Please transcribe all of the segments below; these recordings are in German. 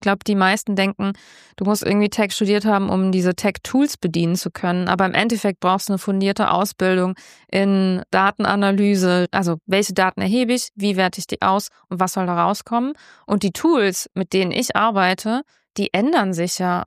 glaube, die meisten denken, du musst irgendwie Tech studiert haben, um diese Tech-Tools bedienen zu können. Aber im Endeffekt brauchst du eine fundierte Ausbildung in Datenanalyse. Also welche Daten erhebe ich, wie werte ich die aus und was soll da rauskommen? Und die Tools, mit denen ich arbeite, die ändern sich ja.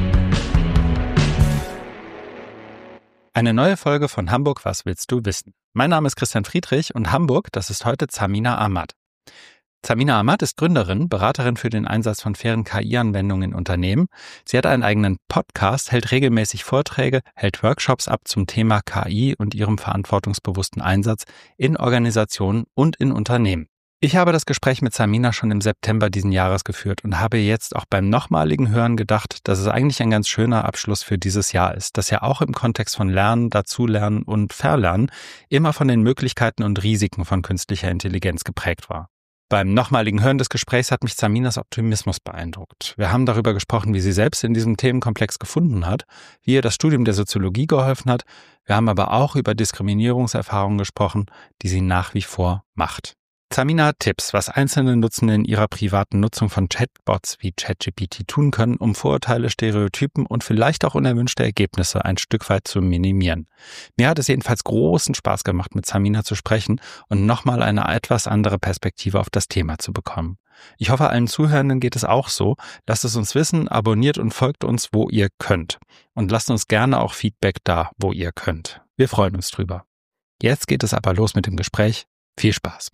Eine neue Folge von Hamburg, was willst du wissen? Mein Name ist Christian Friedrich und Hamburg, das ist heute Zamina Ahmad. Zamina Ahmad ist Gründerin, Beraterin für den Einsatz von fairen KI-Anwendungen in Unternehmen. Sie hat einen eigenen Podcast, hält regelmäßig Vorträge, hält Workshops ab zum Thema KI und ihrem verantwortungsbewussten Einsatz in Organisationen und in Unternehmen. Ich habe das Gespräch mit Zamina schon im September diesen Jahres geführt und habe jetzt auch beim nochmaligen Hören gedacht, dass es eigentlich ein ganz schöner Abschluss für dieses Jahr ist, das ja auch im Kontext von Lernen, Dazulernen und Verlernen immer von den Möglichkeiten und Risiken von künstlicher Intelligenz geprägt war. Beim nochmaligen Hören des Gesprächs hat mich Zaminas Optimismus beeindruckt. Wir haben darüber gesprochen, wie sie selbst in diesem Themenkomplex gefunden hat, wie ihr das Studium der Soziologie geholfen hat. Wir haben aber auch über Diskriminierungserfahrungen gesprochen, die sie nach wie vor macht. Zamina hat Tipps, was einzelne Nutzende in ihrer privaten Nutzung von Chatbots wie ChatGPT tun können, um Vorurteile, Stereotypen und vielleicht auch unerwünschte Ergebnisse ein Stück weit zu minimieren. Mir hat es jedenfalls großen Spaß gemacht, mit Zamina zu sprechen und nochmal eine etwas andere Perspektive auf das Thema zu bekommen. Ich hoffe, allen Zuhörenden geht es auch so. Lasst es uns wissen, abonniert und folgt uns, wo ihr könnt. Und lasst uns gerne auch Feedback da, wo ihr könnt. Wir freuen uns drüber. Jetzt geht es aber los mit dem Gespräch. Viel Spaß.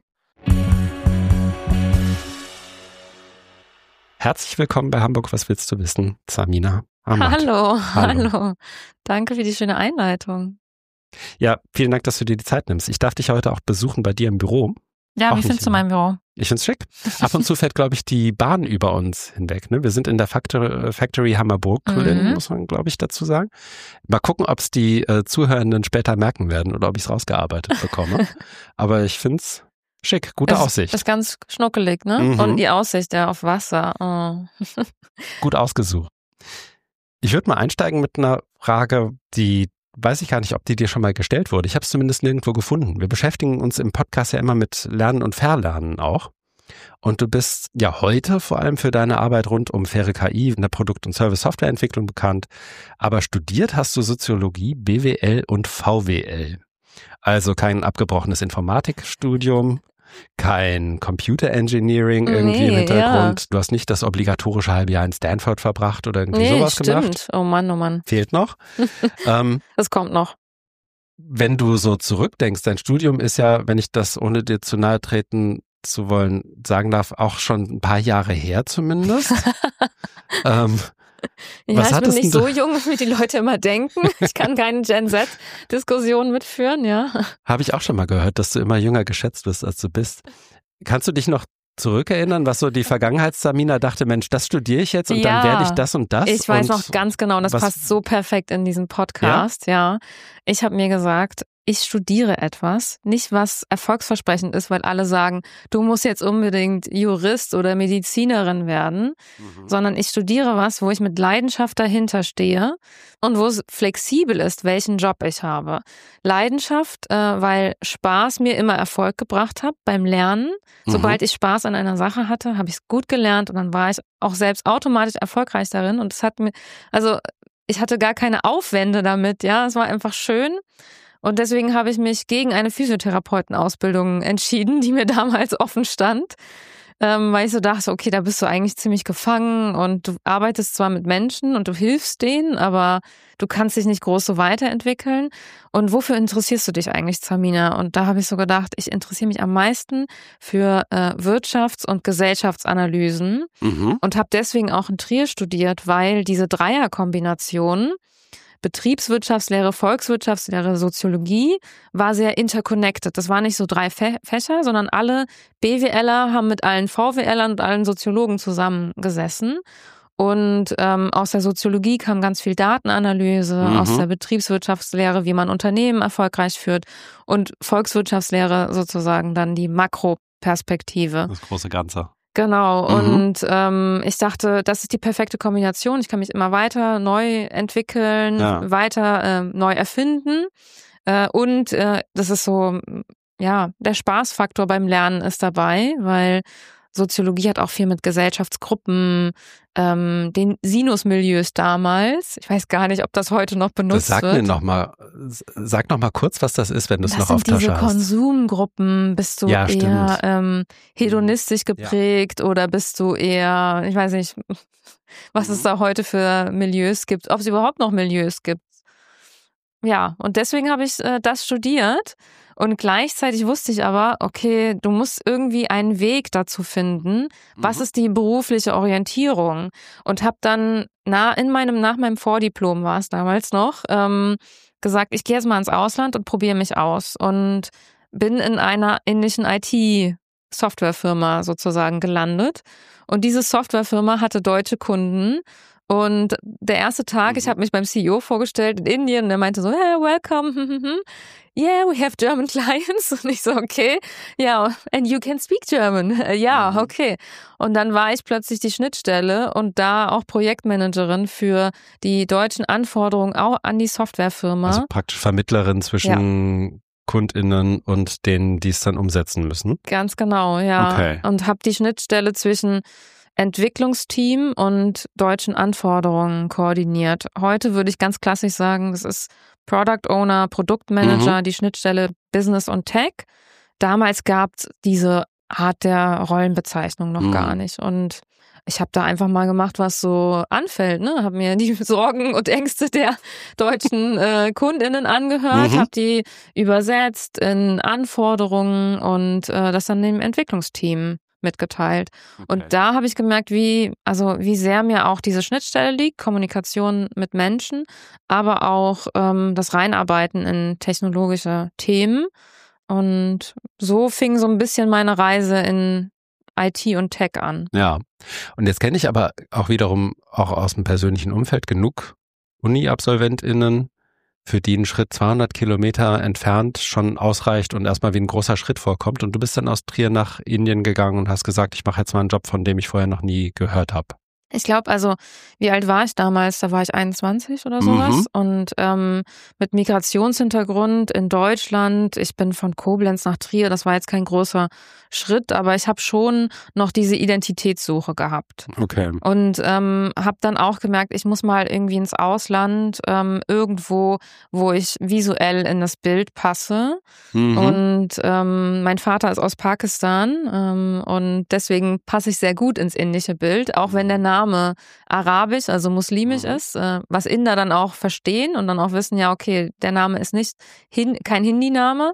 Herzlich willkommen bei Hamburg, was willst du wissen? Zamina Ahmad. Hallo. Danke für die schöne Einleitung. Ja, vielen Dank, dass du dir die Zeit nimmst. Ich darf dich heute auch besuchen bei dir im Büro. Ja, wie findest du mein Büro? Ich find's schick. Ab und zu fährt, glaube ich, die Bahn über uns hinweg. Ne? Wir sind in der Factory Hammerburg, muss man, glaube ich, dazu sagen. Mal gucken, ob es die Zuhörenden später merken werden oder ob ich es rausgearbeitet bekomme. Aber ich find's schick, gute Aussicht. Ist ganz schnuckelig, ne? Mhm. Und die Aussicht ja auf Wasser. Oh. Gut ausgesucht. Ich würde mal einsteigen mit einer Frage, die weiß ich gar nicht, ob die dir schon mal gestellt wurde. Ich habe es zumindest nirgendwo gefunden. Wir beschäftigen uns im Podcast ja immer mit Lernen und Verlernen auch. Und du bist ja heute vor allem für deine Arbeit rund um faire KI in der Produkt- und Service-Softwareentwicklung bekannt. Aber studiert hast du Soziologie, BWL und VWL. Also kein abgebrochenes Informatikstudium, kein Computer Engineering irgendwie im Hintergrund. Ja. Du hast nicht das obligatorische halbe Jahr in Stanford verbracht oder irgendwie sowas gemacht. Stimmt. Oh Mann. Fehlt noch. Das kommt noch. Wenn du so zurückdenkst, dein Studium ist ja, wenn ich das ohne dir zu nahe treten zu wollen sagen darf, auch schon ein paar Jahre her zumindest. Ja, ich bin nicht so jung, wie die Leute immer denken. Ich kann keine Gen-Z-Diskussion mitführen, ja. Habe ich auch schon mal gehört, dass du immer jünger geschätzt wirst, als du bist. Kannst du dich noch zurückerinnern, was so die Vergangenheits-Zamina dachte, Mensch, das studiere ich jetzt und dann werde ich das und das? Ich weiß noch ganz genau, das passt so perfekt in diesen Podcast, ja. Ich habe mir gesagt, ich studiere etwas, nicht was erfolgsversprechend ist, weil alle sagen, du musst jetzt unbedingt Jurist oder Medizinerin werden, sondern ich studiere was, wo ich mit Leidenschaft dahinter stehe und wo es flexibel ist, welchen Job ich habe. Leidenschaft, weil Spaß mir immer Erfolg gebracht hat beim Lernen. Sobald ich Spaß an einer Sache hatte, habe ich es gut gelernt und dann war ich auch selbst automatisch erfolgreich darin und es hat mir, also ich hatte gar keine Aufwände damit, ja, es war einfach schön. Und deswegen habe ich mich gegen eine Physiotherapeutenausbildung entschieden, die mir damals offen stand, weil ich so dachte, okay, da bist du eigentlich ziemlich gefangen und du arbeitest zwar mit Menschen und du hilfst denen, aber du kannst dich nicht groß so weiterentwickeln. Und wofür interessierst du dich eigentlich, Zamina? Und da habe ich so gedacht, ich interessiere mich am meisten für Wirtschafts- und Gesellschaftsanalysen und habe deswegen auch in Trier studiert, weil diese Dreierkombination Betriebswirtschaftslehre, Volkswirtschaftslehre, Soziologie war sehr interconnected. Das waren nicht so 3 Fächer, sondern alle BWLer haben mit allen VWLern und allen Soziologen zusammengesessen. Und aus der Soziologie kam ganz viel Datenanalyse, aus der Betriebswirtschaftslehre, wie man Unternehmen erfolgreich führt und Volkswirtschaftslehre sozusagen dann die Makroperspektive. Das große Ganze. Genau, und ich dachte, das ist die perfekte Kombination. Ich kann mich immer weiter neu entwickeln, weiter neu erfinden. Und das ist so, ja, der Spaßfaktor beim Lernen ist dabei, weil Soziologie hat auch viel mit Gesellschaftsgruppen, den Sinusmilieus damals. Ich weiß gar nicht, ob das heute noch benutzt wird. Sag noch mal kurz, was das ist, wenn du es noch auf Tasche hast. Das sind diese Konsumgruppen. Bist du eher hedonistisch geprägt oder bist du eher, ich weiß nicht, was es da heute für Milieus gibt, ob es überhaupt noch Milieus gibt. Ja, und deswegen habe ich das studiert. Und gleichzeitig wusste ich aber, okay, du musst irgendwie einen Weg dazu finden. Was ist die berufliche Orientierung? Und habe dann nach meinem Vordiplom war es damals noch, gesagt, ich gehe jetzt mal ins Ausland und probiere mich aus. Und bin in einer indischen IT-Softwarefirma sozusagen gelandet. Und diese Softwarefirma hatte deutsche Kunden. Und der erste Tag, ich habe mich beim CEO vorgestellt in Indien und er meinte so, hey, welcome, yeah, we have German clients. Und ich so, okay, ja, and you can speak German. Ja, okay. Und dann war ich plötzlich die Schnittstelle und da auch Projektmanagerin für die deutschen Anforderungen auch an die Softwarefirma. Also praktisch Vermittlerin zwischen KundInnen und denen, die es dann umsetzen müssen. Ganz genau, ja. Okay. Und habe die Schnittstelle zwischen Entwicklungsteam und deutschen Anforderungen koordiniert. Heute würde ich ganz klassisch sagen, das ist Product Owner, Produktmanager, die Schnittstelle Business und Tech. Damals gab es diese Art der Rollenbezeichnung noch gar nicht. Und ich habe da einfach mal gemacht, was so anfällt. Ne? Habe mir die Sorgen und Ängste der deutschen KundInnen angehört, habe die übersetzt in Anforderungen und das dann dem Entwicklungsteam mitgeteilt. Okay. Und da habe ich gemerkt, wie sehr mir auch diese Schnittstelle liegt, Kommunikation mit Menschen, aber auch das Reinarbeiten in technologische Themen. Und so fing so ein bisschen meine Reise in IT und Tech an. Ja, und jetzt kenne ich aber auch wiederum auch aus dem persönlichen Umfeld genug Uni-AbsolventInnen, für die ein Schritt 200 Kilometer entfernt schon ausreicht und erstmal wie ein großer Schritt vorkommt. Und du bist dann aus Trier nach Indien gegangen und hast gesagt, ich mache jetzt mal einen Job, von dem ich vorher noch nie gehört habe. Ich glaube, wie alt war ich damals? Da war ich 21 oder sowas. Und mit Migrationshintergrund in Deutschland, ich bin von Koblenz nach Trier, das war jetzt kein großer Schritt, aber ich habe schon noch diese Identitätssuche gehabt. Okay. Und habe dann auch gemerkt, ich muss mal irgendwie ins Ausland, irgendwo, wo ich visuell in das Bild passe. Und mein Vater ist aus Pakistan und deswegen passe ich sehr gut ins indische Bild, auch wenn der Name arabisch, also muslimisch ist, was Inder dann auch verstehen und dann auch wissen, ja okay, der Name ist kein Hindi-Name.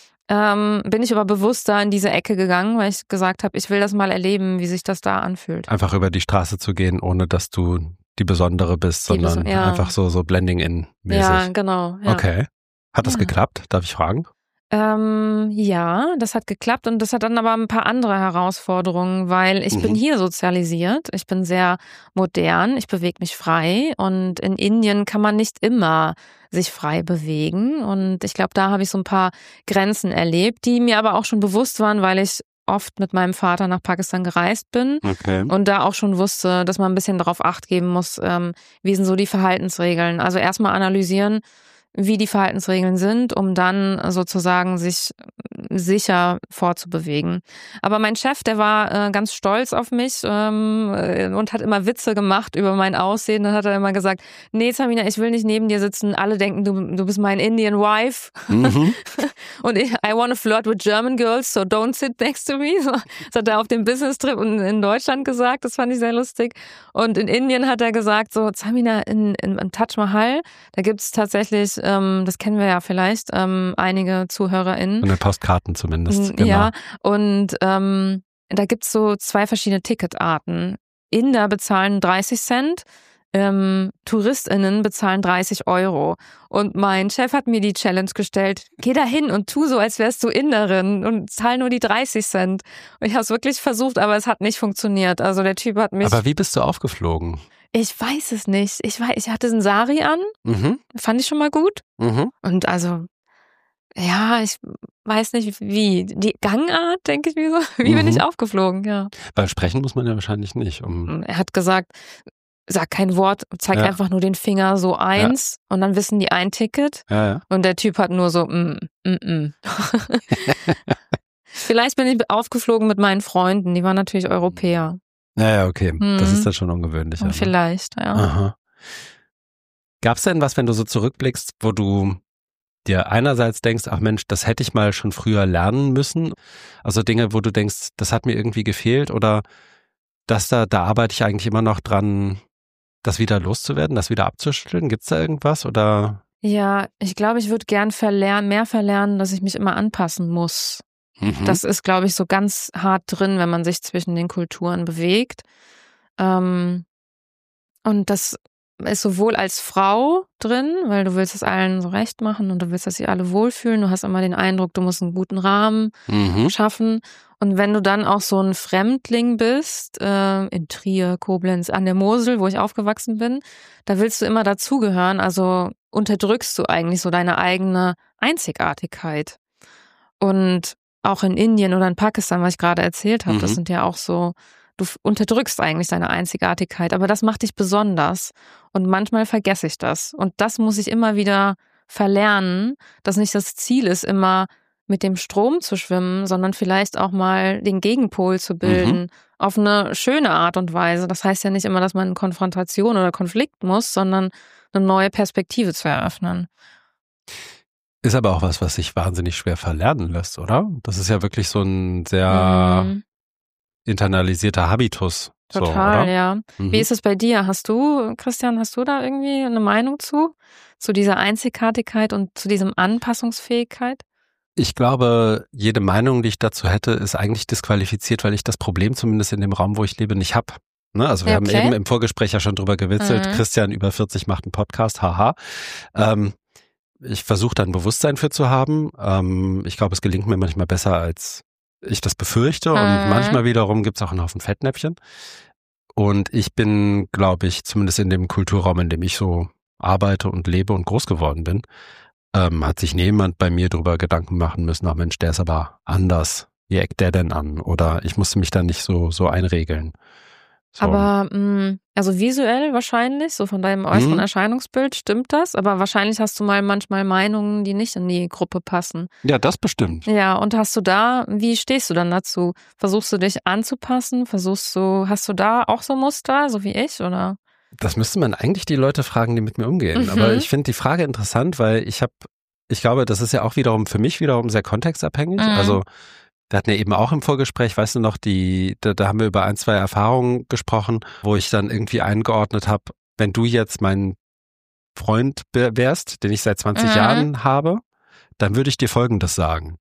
Bin ich aber bewusst da in diese Ecke gegangen, weil ich gesagt habe, ich will das mal erleben, wie sich das da anfühlt. Einfach über die Straße zu gehen, ohne dass du die Besondere bist, sondern einfach so Blending-in-mäßig. Ja, genau. Ja. Okay. Hat das geklappt? Darf ich fragen? Ja, das hat geklappt und das hat dann aber ein paar andere Herausforderungen, weil ich bin hier sozialisiert, ich bin sehr modern, ich bewege mich frei und in Indien kann man nicht immer sich frei bewegen und ich glaube, da habe ich so ein paar Grenzen erlebt, die mir aber auch schon bewusst waren, weil ich oft mit meinem Vater nach Pakistan gereist bin und da auch schon wusste, dass man ein bisschen darauf Acht geben muss, wie sind so die Verhaltensregeln. Also erstmal analysieren, wie die Verhaltensregeln sind, um dann sozusagen sich sicher vorzubewegen. Aber mein Chef, der war ganz stolz auf mich und hat immer Witze gemacht über mein Aussehen. Dann hat er immer gesagt, nee, Samina, ich will nicht neben dir sitzen. Alle denken, du bist mein Indian wife. Und I want to flirt with German girls, so don't sit next to me. Das hat er auf dem Business-Trip in Deutschland gesagt. Das fand ich sehr lustig. Und in Indien hat er gesagt, so Samina, im Taj Mahal, da gibt es tatsächlich das kennen wir ja vielleicht, einige ZuhörerInnen. Von den Postkarten zumindest, genau. Ja, und da gibt's so 2 verschiedene Ticketarten. Inder bezahlen 30 Cent, TouristInnen bezahlen 30 Euro. Und mein Chef hat mir die Challenge gestellt, geh da hin und tu so, als wärst du Inderin und zahl nur die 30 Cent. Und ich habe es wirklich versucht, aber es hat nicht funktioniert. Also der Typ hat mich... Aber wie bist du aufgeflogen? Ich weiß es nicht. Ich hatte einen Sari an. Fand ich schon mal gut. Und also, ja, ich weiß nicht wie. Die Gangart, denke ich mir so. Wie bin ich aufgeflogen, ja. Weil sprechen muss man ja wahrscheinlich nicht. Er hat gesagt, sag kein Wort, zeig einfach nur den Finger so 1 und dann wissen die ein Ticket. Ja. Und der Typ hat nur so, Vielleicht bin ich aufgeflogen mit meinen Freunden, die waren natürlich Europäer. Ja, okay. Das ist dann schon ungewöhnlich. Vielleicht, ja. Aha. Gab es denn was, wenn du so zurückblickst, wo du dir einerseits denkst, ach Mensch, das hätte ich mal schon früher lernen müssen? Also Dinge, wo du denkst, das hat mir irgendwie gefehlt oder da arbeite ich eigentlich immer noch dran, das wieder loszuwerden, das wieder abzuschütteln? Gibt's da irgendwas oder? Ja, ich glaube, ich würde gern mehr verlernen, dass ich mich immer anpassen muss. Das ist, glaube ich, so ganz hart drin, wenn man sich zwischen den Kulturen bewegt. Und das ist sowohl als Frau drin, weil du willst es allen so recht machen und du willst, dass sie alle wohlfühlen. Du hast immer den Eindruck, du musst einen guten Rahmen schaffen. Und wenn du dann auch so ein Fremdling bist, in Trier, Koblenz, an der Mosel, wo ich aufgewachsen bin, da willst du immer dazugehören. Also unterdrückst du eigentlich so deine eigene Einzigartigkeit. Und auch in Indien oder in Pakistan, was ich gerade erzählt habe, das sind ja auch so, du unterdrückst eigentlich deine Einzigartigkeit, aber das macht dich besonders. Und manchmal vergesse ich das. Und das muss ich immer wieder verlernen, dass nicht das Ziel ist, immer mit dem Strom zu schwimmen, sondern vielleicht auch mal den Gegenpol zu bilden, auf eine schöne Art und Weise. Das heißt ja nicht immer, dass man in Konfrontation oder Konflikt muss, sondern eine neue Perspektive zu eröffnen. Ist aber auch was sich wahnsinnig schwer verlernen lässt, oder? Das ist ja wirklich so ein sehr internalisierter Habitus. Total, so, oder? ja. Wie ist es bei dir? Christian, hast du da irgendwie eine Meinung zu dieser Einzigartigkeit und zu diesem Anpassungsfähigkeit? Ich glaube, jede Meinung, die ich dazu hätte, ist eigentlich disqualifiziert, weil ich das Problem zumindest in dem Raum, wo ich lebe, nicht habe. Ne? Also wir haben eben im Vorgespräch ja schon drüber gewitzelt, Christian über 40 macht einen Podcast, haha. Ich versuche da ein Bewusstsein für zu haben. Ich glaube, es gelingt mir manchmal besser, als ich das befürchte. Und manchmal wiederum gibt es auch einen Haufen Fettnäpfchen. Und ich bin, glaube ich, zumindest in dem Kulturraum, in dem ich so arbeite und lebe und groß geworden bin, hat sich niemand bei mir drüber Gedanken machen müssen, ach Mensch, der ist aber anders. Wie eckt der denn an? Oder ich musste mich da nicht so einregeln. So. Aber also visuell wahrscheinlich, so von deinem äußeren Erscheinungsbild stimmt das, aber wahrscheinlich hast du manchmal Meinungen, die nicht in die Gruppe passen. Ja, das bestimmt. Ja, und wie stehst du dann dazu? Versuchst du dich anzupassen? Hast du da auch so Muster, so wie ich, oder? Das müsste man eigentlich die Leute fragen, die mit mir umgehen. Aber ich finde die Frage interessant, weil ich glaube, das ist ja auch für mich wiederum sehr kontextabhängig. Also wir hatten ja eben auch im Vorgespräch, weißt du noch, da haben wir über 1, 2 Erfahrungen gesprochen, wo ich dann irgendwie eingeordnet habe, wenn du jetzt mein Freund wärst, den ich seit 20 Jahren habe, dann würde ich dir Folgendes sagen.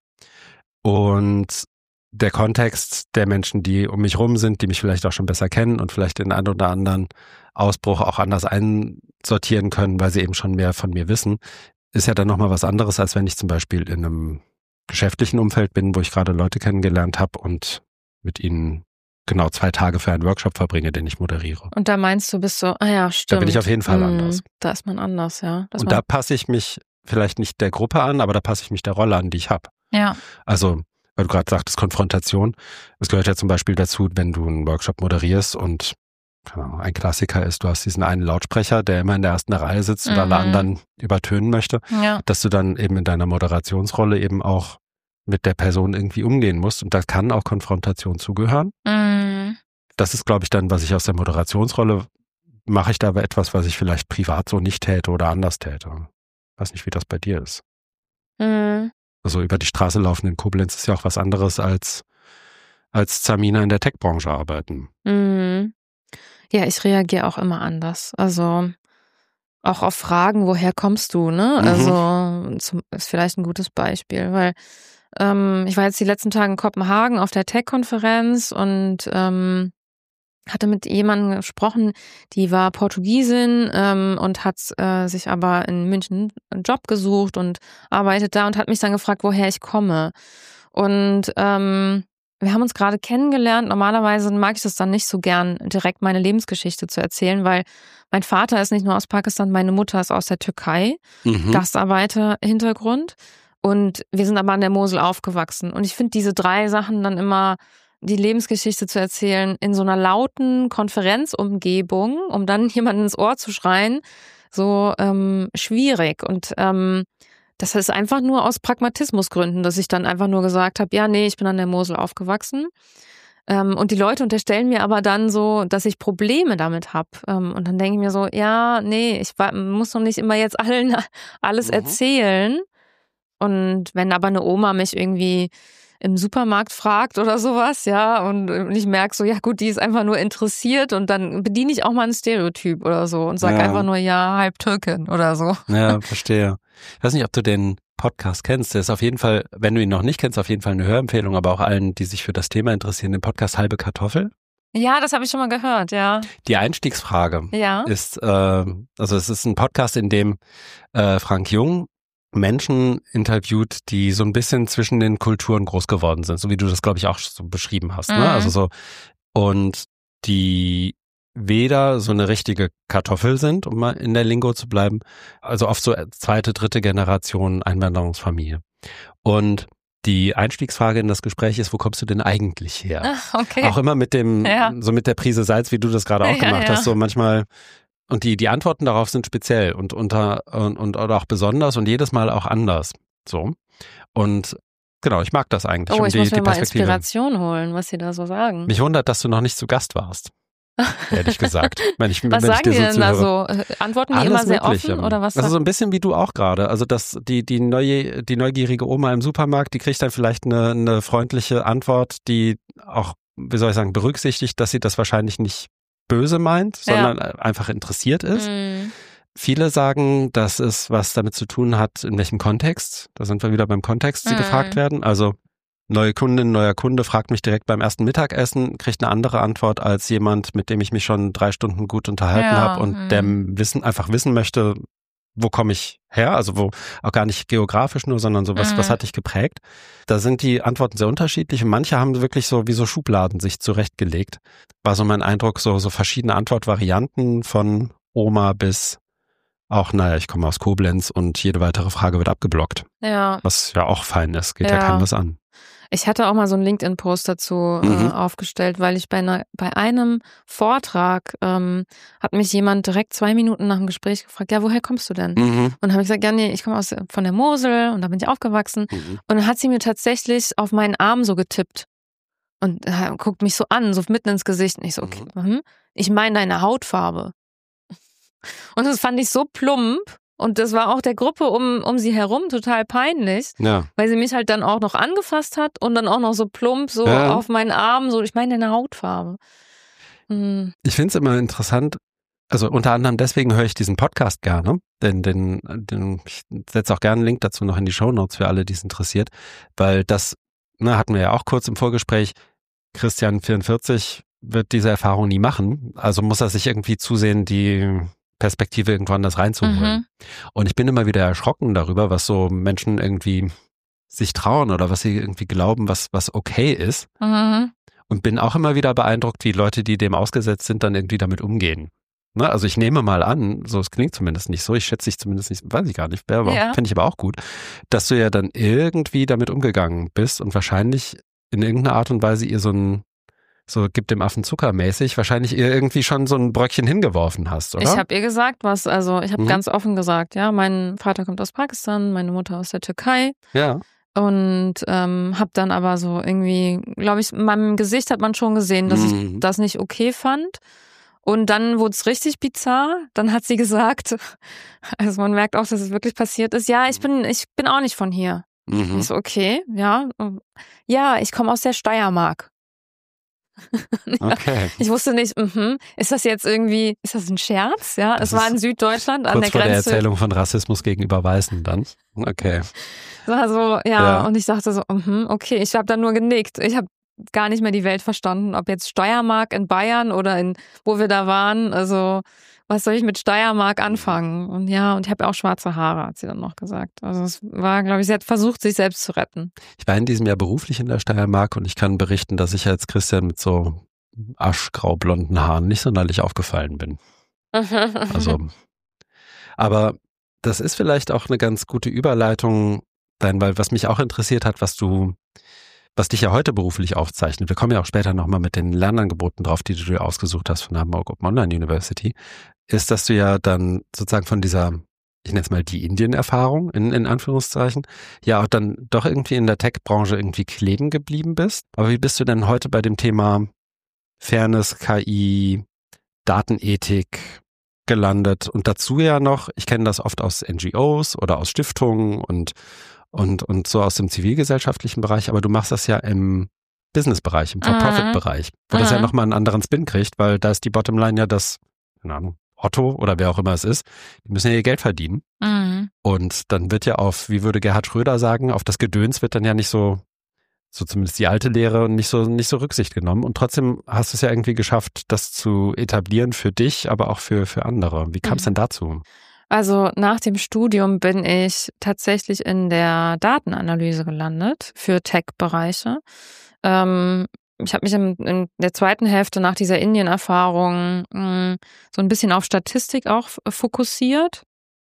Und der Kontext der Menschen, die um mich rum sind, die mich vielleicht auch schon besser kennen und vielleicht den einen oder anderen Ausbruch auch anders einsortieren können, weil sie eben schon mehr von mir wissen, ist ja dann nochmal was anderes, als wenn ich zum Beispiel in einem geschäftlichen Umfeld bin, wo ich gerade Leute kennengelernt habe und mit ihnen genau 2 Tage für einen Workshop verbringe, den ich moderiere. Und da meinst du, bist so, ja, stimmt. Da bin ich auf jeden Fall anders. Da ist man anders, ja. Und da passe ich mich vielleicht nicht der Gruppe an, aber da passe ich mich der Rolle an, die ich habe. Ja. Also, weil du gerade sagtest, Konfrontation. Es gehört ja zum Beispiel dazu, wenn du einen Workshop moderierst und ein Klassiker ist, du hast diesen einen Lautsprecher, der immer in der ersten Reihe sitzt und alle anderen übertönen möchte, dass du dann eben in deiner Moderationsrolle eben auch mit der Person irgendwie umgehen musst. Und da kann auch Konfrontation zugehören. Das ist, glaube ich, dann, was ich aus der Moderationsrolle mache, ich da aber etwas, was ich vielleicht privat so nicht täte oder anders täte. Ich weiß nicht, wie das bei dir ist. Also über die Straße laufen in Koblenz ist ja auch was anderes als Zamina in der Tech-Branche arbeiten. Ja, ich reagiere auch immer anders. Also auch auf Fragen, woher kommst du, ne? Also ist vielleicht ein gutes Beispiel, weil ich war jetzt die letzten Tage in Kopenhagen auf der Tech-Konferenz und hatte mit jemandem gesprochen, die war Portugiesin und hat sich aber in München einen Job gesucht und arbeitet da und hat mich dann gefragt, woher ich komme. Und wir haben uns gerade kennengelernt. Normalerweise mag ich das dann nicht so gern, direkt meine Lebensgeschichte zu erzählen, weil mein Vater ist nicht nur aus Pakistan, meine Mutter ist aus der Türkei, Gastarbeiter-Hintergrund. Und wir sind aber an der Mosel aufgewachsen. Und ich finde diese 3 Sachen dann immer, die Lebensgeschichte zu erzählen, in so einer lauten Konferenzumgebung, um dann jemanden ins Ohr zu schreien, so schwierig. Und Das ist einfach nur aus Pragmatismusgründen, dass ich dann einfach nur gesagt habe, ja, nee, ich bin an der Mosel aufgewachsen. Und die Leute unterstellen mir aber dann so, dass ich Probleme damit habe. Und dann denke ich mir so, ja, nee, ich muss doch nicht immer jetzt allen alles erzählen. Und wenn aber eine Oma mich irgendwie im Supermarkt fragt oder sowas, ja, und ich merke so, ja gut, die ist einfach nur interessiert und dann bediene ich auch mal ein Stereotyp oder so und sage einfach nur, ja, halb Türkin oder so. Ja, verstehe. Ich weiß nicht, ob du den Podcast kennst. Der ist auf jeden Fall, wenn du ihn noch nicht kennst, auf jeden Fall eine Hörempfehlung, aber auch allen, die sich für das Thema interessieren, den Podcast Halbe Kartoffel. Ja, das habe ich schon mal gehört, ja. Die Einstiegsfrage ist, also es ist ein Podcast, in dem Frank Jung Menschen interviewt, die so ein bisschen zwischen den Kulturen groß geworden sind, so wie du das, glaube ich, auch so beschrieben hast. Ne? Also so, und die weder so eine richtige Kartoffel sind, um mal in der Lingo zu bleiben, also oft so zweite, dritte Generation Einwanderungsfamilie. Und die Einstiegsfrage in das Gespräch ist, wo kommst du denn eigentlich her? Ach, okay. Auch immer mit dem, so mit der Prise Salz, wie du das gerade auch gemacht hast, so manchmal. Und die Antworten darauf sind speziell und oder auch besonders und jedes Mal auch anders. So. Und genau, ich mag das eigentlich. Oh, ich muss mir mal Inspiration holen, was sie da so sagen. Mich wundert, dass du noch nicht zu Gast warst. Ehrlich gesagt. Was sagen die denn da so? Antworten die immer sehr offen oder was? Also so ein bisschen wie du auch gerade. Also dass die neugierige Oma im Supermarkt, die kriegt dann vielleicht eine freundliche Antwort, die auch, wie soll ich sagen, berücksichtigt, dass sie das wahrscheinlich nicht böse meint, sondern einfach interessiert ist. Viele sagen, dass es was damit zu tun hat, in welchem Kontext. Da sind wir wieder beim Kontext, die gefragt werden. Also neue Kundin, neuer Kunde fragt mich direkt beim ersten Mittagessen, kriegt eine andere Antwort als jemand, mit dem ich mich schon 3 Stunden gut unterhalten habe und der einfach wissen möchte, wo komme ich her? Also wo auch gar nicht geografisch nur, sondern so was hat dich geprägt? Da sind die Antworten sehr unterschiedlich und manche haben wirklich so wie so Schubladen sich zurechtgelegt. War so mein Eindruck, so verschiedene Antwortvarianten von Oma bis auch, ich komme aus Koblenz und jede weitere Frage wird abgeblockt. Ja. Was ja auch fein ist, geht ja keinem was an. Ich hatte auch mal so einen LinkedIn-Post dazu aufgestellt, weil ich bei einem Vortrag hat mich jemand direkt 2 Minuten nach dem Gespräch gefragt, ja, woher kommst du denn? Und dann habe ich gesagt, ja, nee, ich komme von der Mosel und da bin ich aufgewachsen. Und dann hat sie mir tatsächlich auf meinen Arm so getippt und guckt mich so an, so mitten ins Gesicht. Und ich so, okay, ich meine deine Hautfarbe. Und das fand ich so plump. Und das war auch der Gruppe um sie herum total peinlich, weil sie mich halt dann auch noch angefasst hat und dann auch noch so plump so auf meinen Arm, so, ich meine deine Hautfarbe. Ich finde es immer interessant, also unter anderem deswegen höre ich diesen Podcast gerne, denn ich setze auch gerne einen Link dazu noch in die Shownotes für alle, die es interessiert, weil das, hatten wir ja auch kurz im Vorgespräch, Christian 44 wird diese Erfahrung nie machen, also muss er sich irgendwie zusehen, die Perspektive irgendwo anders reinzuholen. Und ich bin immer wieder erschrocken darüber, was so Menschen irgendwie sich trauen oder was sie irgendwie glauben, was okay ist. Und bin auch immer wieder beeindruckt, wie Leute, die dem ausgesetzt sind, dann irgendwie damit umgehen. Ne? Also ich nehme mal an, so es klingt zumindest nicht so, ich schätze dich zumindest nicht, weiß ich gar nicht, finde ich aber auch gut, dass du ja dann irgendwie damit umgegangen bist und wahrscheinlich in irgendeiner Art und Weise ihr so gibt dem Affen Zucker mäßig, wahrscheinlich ihr irgendwie schon so ein Bröckchen hingeworfen hast, oder? Ich habe ihr gesagt, ich habe ganz offen gesagt, ja, mein Vater kommt aus Pakistan, meine Mutter aus der Türkei. Ja. Und habe dann aber so irgendwie, glaube ich, in meinem Gesicht hat man schon gesehen, dass ich das nicht okay fand. Und dann wurde es richtig bizarr. Dann hat sie gesagt, also man merkt auch, dass es wirklich passiert ist, ja, ich bin auch nicht von hier. Ich so, okay, ja, ich komme aus der Steiermark. Okay. Ich wusste nicht, ist das jetzt irgendwie, ist das ein Scherz? Ja, es war in Süddeutschland an der Grenze. Kurz vor der Erzählung von Rassismus gegenüber Weißen dann. Okay. War so, ja, und ich dachte so, okay, ich habe dann nur genickt. Ich habe gar nicht mehr die Welt verstanden, ob jetzt Steiermark in Bayern oder wo wir da waren, also was soll ich mit Steiermark anfangen? Und ich habe auch schwarze Haare, hat sie dann noch gesagt. Also es war, glaube ich, sie hat versucht, sich selbst zu retten. Ich war in diesem Jahr beruflich in der Steiermark und ich kann berichten, dass ich als Christian mit so aschgrau-blonden Haaren nicht sonderlich aufgefallen bin. Also, aber das ist vielleicht auch eine ganz gute Überleitung, weil was mich auch interessiert hat, was dich ja heute beruflich aufzeichnet. Wir kommen ja auch später nochmal mit den Lernangeboten drauf, die du dir ausgesucht hast von Hamburg Open Online University, ist, dass du ja dann sozusagen von dieser ich nenne es mal die Indien-Erfahrung, in Anführungszeichen, ja auch dann doch irgendwie in der Tech-Branche irgendwie kleben geblieben bist. Aber wie bist du denn heute bei dem Thema Fairness, KI, Datenethik gelandet? Und dazu ja noch, ich kenne das oft aus NGOs oder aus Stiftungen und so aus dem zivilgesellschaftlichen Bereich, aber du machst das ja im Business-Bereich, im For-Profit-Bereich, wo das ja nochmal einen anderen Spin kriegt, weil da ist die Bottomline ja das, keine Ahnung, Otto oder wer auch immer es ist, die müssen ja ihr Geld verdienen. Und dann wird ja wie würde Gerhard Schröder sagen, auf das Gedöns wird dann ja nicht so zumindest die alte Lehre, nicht so Rücksicht genommen. Und trotzdem hast du es ja irgendwie geschafft, das zu etablieren für dich, aber auch für andere. Wie kam es denn dazu? Also nach dem Studium bin ich tatsächlich in der Datenanalyse gelandet für Tech-Bereiche. Ich habe mich in der zweiten Hälfte nach dieser Indien-Erfahrung so ein bisschen auf Statistik auch fokussiert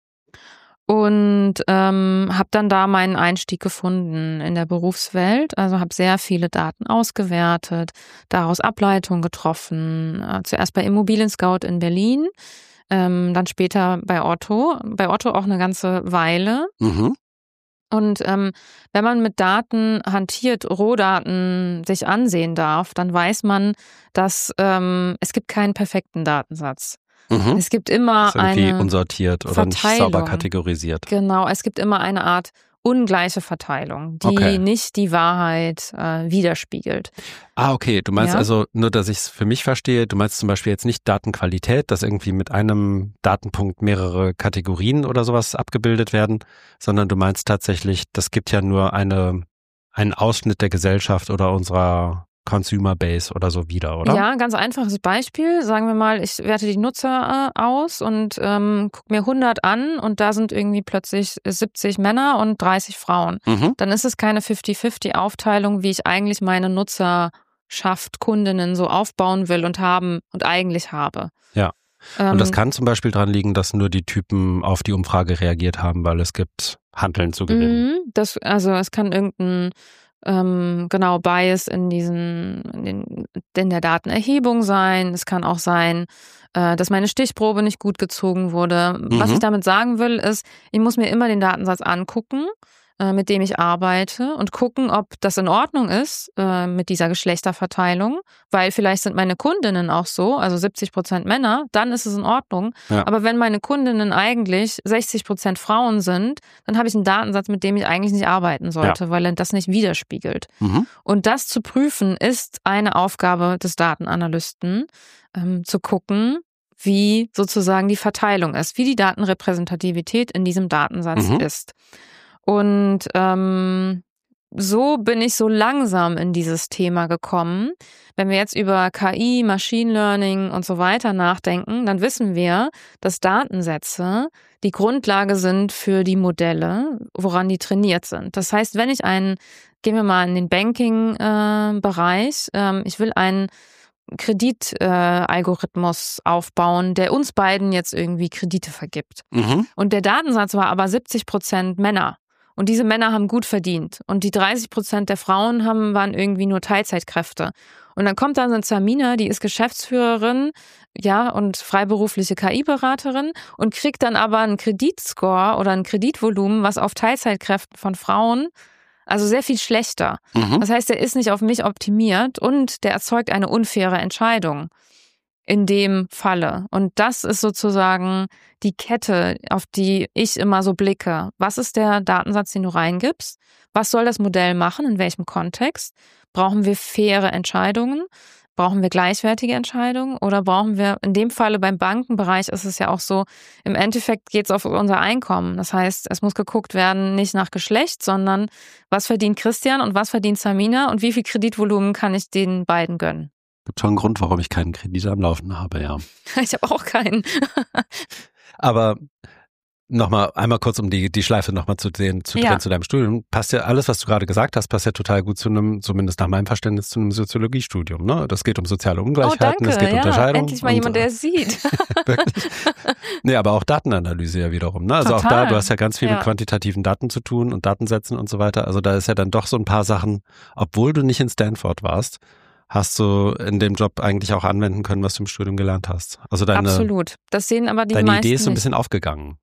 und habe dann da meinen Einstieg gefunden in der Berufswelt. Also habe sehr viele Daten ausgewertet, daraus Ableitungen getroffen. Zuerst bei Immobilien Scout in Berlin, dann später bei Otto. Bei Otto auch eine ganze Weile. Und wenn man mit Daten hantiert, Rohdaten sich ansehen darf, dann weiß man, dass es gibt keinen perfekten Datensatz. Es gibt immer eine unsortiert oder nicht sauber kategorisiert. Genau, es gibt immer eine Art ungleiche Verteilung, die nicht die Wahrheit widerspiegelt. Okay. Du meinst also, nur dass ich es für mich verstehe, du meinst zum Beispiel jetzt nicht Datenqualität, dass irgendwie mit einem Datenpunkt mehrere Kategorien oder sowas abgebildet werden, sondern du meinst tatsächlich, das gibt ja nur einen Ausschnitt der Gesellschaft oder unserer Consumer Base oder so wieder, oder? Ja, ganz einfaches Beispiel. Sagen wir mal, ich werte die Nutzer aus und gucke mir 100 an und da sind irgendwie plötzlich 70 Männer und 30 Frauen. Dann ist es keine 50-50-Aufteilung, wie ich eigentlich meine Nutzerschaft, Kundinnen so aufbauen will und eigentlich habe. Ja. Und das kann zum Beispiel daran liegen, dass nur die Typen auf die Umfrage reagiert haben, weil es gibt Handeln zu gewinnen. Es kann irgendein Bias in der Datenerhebung sein. Es kann auch sein, dass meine Stichprobe nicht gut gezogen wurde. Was ich damit sagen will, ist, ich muss mir immer den Datensatz angucken, mit dem ich arbeite und gucken, ob das in Ordnung ist mit dieser Geschlechterverteilung, weil vielleicht sind meine Kundinnen auch so, also 70% Männer, dann ist es in Ordnung. Ja. Aber wenn meine Kundinnen eigentlich 60% Frauen sind, dann habe ich einen Datensatz, mit dem ich eigentlich nicht arbeiten sollte, weil er das nicht widerspiegelt. Und das zu prüfen, ist eine Aufgabe des Datenanalysten, zu gucken, wie sozusagen die Verteilung ist, wie die Datenrepräsentativität in diesem Datensatz ist. Und so bin ich so langsam in dieses Thema gekommen. Wenn wir jetzt über KI, Machine Learning und so weiter nachdenken, dann wissen wir, dass Datensätze die Grundlage sind für die Modelle, woran die trainiert sind. Das heißt, wenn ich gehen wir mal in den Banking-Bereich, ich will einen Kreditalgorithmus aufbauen, der uns beiden jetzt irgendwie Kredite vergibt. Und der Datensatz war aber 70% Männer. Und diese Männer haben gut verdient. Und die 30% der Frauen waren irgendwie nur Teilzeitkräfte. Und dann kommt da eine Samina, die ist Geschäftsführerin, und freiberufliche KI-Beraterin und kriegt dann aber einen Kreditscore oder ein Kreditvolumen, was auf Teilzeitkräften von Frauen, also sehr viel schlechter. Das heißt, der ist nicht auf mich optimiert und der erzeugt eine unfaire Entscheidung in dem Falle. Und das ist sozusagen die Kette, auf die ich immer so blicke. Was ist der Datensatz, den du reingibst? Was soll das Modell machen? In welchem Kontext? Brauchen wir faire Entscheidungen? Brauchen wir gleichwertige Entscheidungen? Oder brauchen wir, in dem Falle beim Bankenbereich ist es ja auch so, im Endeffekt geht es auf unser Einkommen. Das heißt, es muss geguckt werden, nicht nach Geschlecht, sondern was verdient Christian und was verdient Samina und wie viel Kreditvolumen kann ich den beiden gönnen? Gibt schon einen Grund, warum ich keinen Kredit am Laufen habe, ja. Ich habe auch keinen. Aber einmal kurz, um die Schleife nochmal zu drehen zu deinem Studium. Passt ja alles, was du gerade gesagt hast, passt ja total gut zu einem, zumindest nach meinem Verständnis, zu einem Soziologiestudium. Ne? Das geht um soziale Ungleichheiten, es geht um Unterscheidung. Endlich mal jemand, der es sieht. Wirklich? Nee, aber auch Datenanalyse ja wiederum. Ne? Also total. Auch da, du hast ja ganz viel mit quantitativen Daten zu tun und Datensätzen und so weiter. Also da ist ja dann doch so ein paar Sachen, obwohl du nicht in Stanford warst, hast du in dem Job eigentlich auch anwenden können, was du im Studium gelernt hast. Also Absolut. Das sehen aber die meisten Deine Idee ist so ein nicht. bisschen aufgegangen.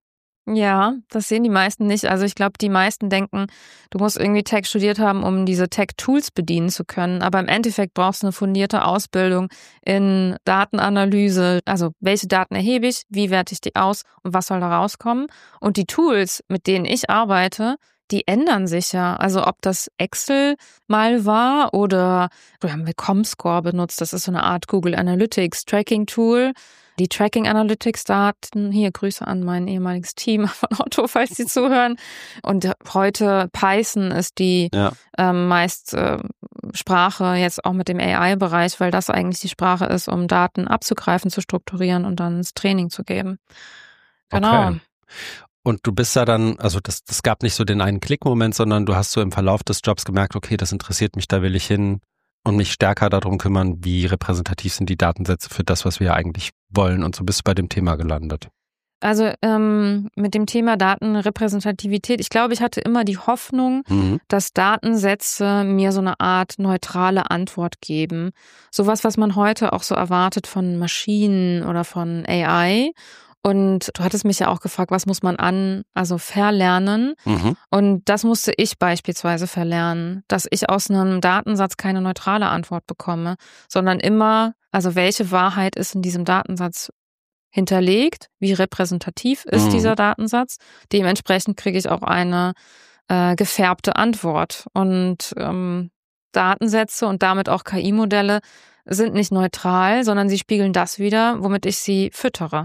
Ja, das sehen die meisten nicht. Also ich glaube, die meisten denken, du musst irgendwie Tech studiert haben, um diese Tech-Tools bedienen zu können. Aber im Endeffekt brauchst du eine fundierte Ausbildung in Datenanalyse. Also welche Daten erhebe ich, wie werte ich die aus und was soll da rauskommen? Und die Tools, mit denen ich arbeite, die ändern sich ja. Also ob das Excel mal war oder wir haben Comscore benutzt. Das ist so eine Art Google Analytics Tracking Tool. Die Tracking Analytics Daten, hier Grüße an mein ehemaliges Team von Otto, falls sie zuhören. Und heute Python ist die meist Sprache jetzt auch mit dem AI-Bereich, weil das eigentlich die Sprache ist, um Daten abzugreifen, zu strukturieren und dann ins Training zu geben. Genau. Okay. Und du bist ja dann, also das gab nicht so den einen Klickmoment, sondern du hast so im Verlauf des Jobs gemerkt, okay, das interessiert mich, da will ich hin und mich stärker darum kümmern, wie repräsentativ sind die Datensätze für das, was wir ja eigentlich wollen. Und so bist du bei dem Thema gelandet. Also mit dem Thema Datenrepräsentativität, ich glaube, ich hatte immer die Hoffnung, dass Datensätze mir so eine Art neutrale Antwort geben. Sowas, was man heute auch so erwartet von Maschinen oder von AI. Und du hattest mich ja auch gefragt, was muss man verlernen? Und das musste ich beispielsweise verlernen, dass ich aus einem Datensatz keine neutrale Antwort bekomme, sondern immer, also welche Wahrheit ist in diesem Datensatz hinterlegt, wie repräsentativ ist dieser Datensatz. Dementsprechend kriege ich auch eine gefärbte Antwort. Und Datensätze und damit auch KI-Modelle sind nicht neutral, sondern sie spiegeln das wider, womit ich sie füttere.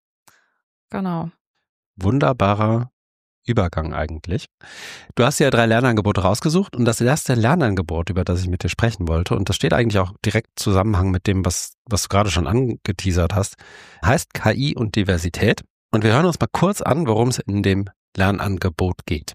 Genau. Wunderbarer Übergang eigentlich. Du hast ja 3 Lernangebote rausgesucht und das erste Lernangebot, über das ich mit dir sprechen wollte, und das steht eigentlich auch direkt im Zusammenhang mit dem, was du gerade schon angeteasert hast, heißt KI und Diversität. Und wir hören uns mal kurz an, worum es in dem Lernangebot geht.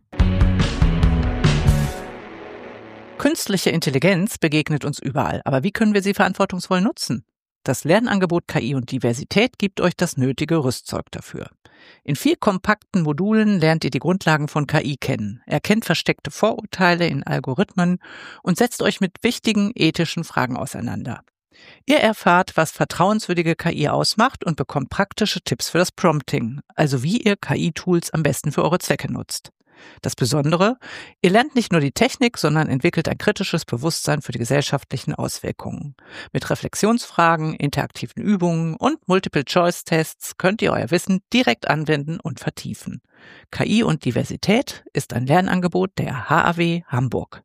Künstliche Intelligenz begegnet uns überall, aber wie können wir sie verantwortungsvoll nutzen? Das Lernangebot KI und Diversität gibt euch das nötige Rüstzeug dafür. In 4 kompakten Modulen lernt ihr die Grundlagen von KI kennen, erkennt versteckte Vorurteile in Algorithmen und setzt euch mit wichtigen ethischen Fragen auseinander. Ihr erfahrt, was vertrauenswürdige KI ausmacht und bekommt praktische Tipps für das Prompting, also wie ihr KI-Tools am besten für eure Zwecke nutzt. Das Besondere, ihr lernt nicht nur die Technik, sondern entwickelt ein kritisches Bewusstsein für die gesellschaftlichen Auswirkungen. Mit Reflexionsfragen, interaktiven Übungen und Multiple-Choice-Tests könnt ihr euer Wissen direkt anwenden und vertiefen. KI und Diversität ist ein Lernangebot der HAW Hamburg.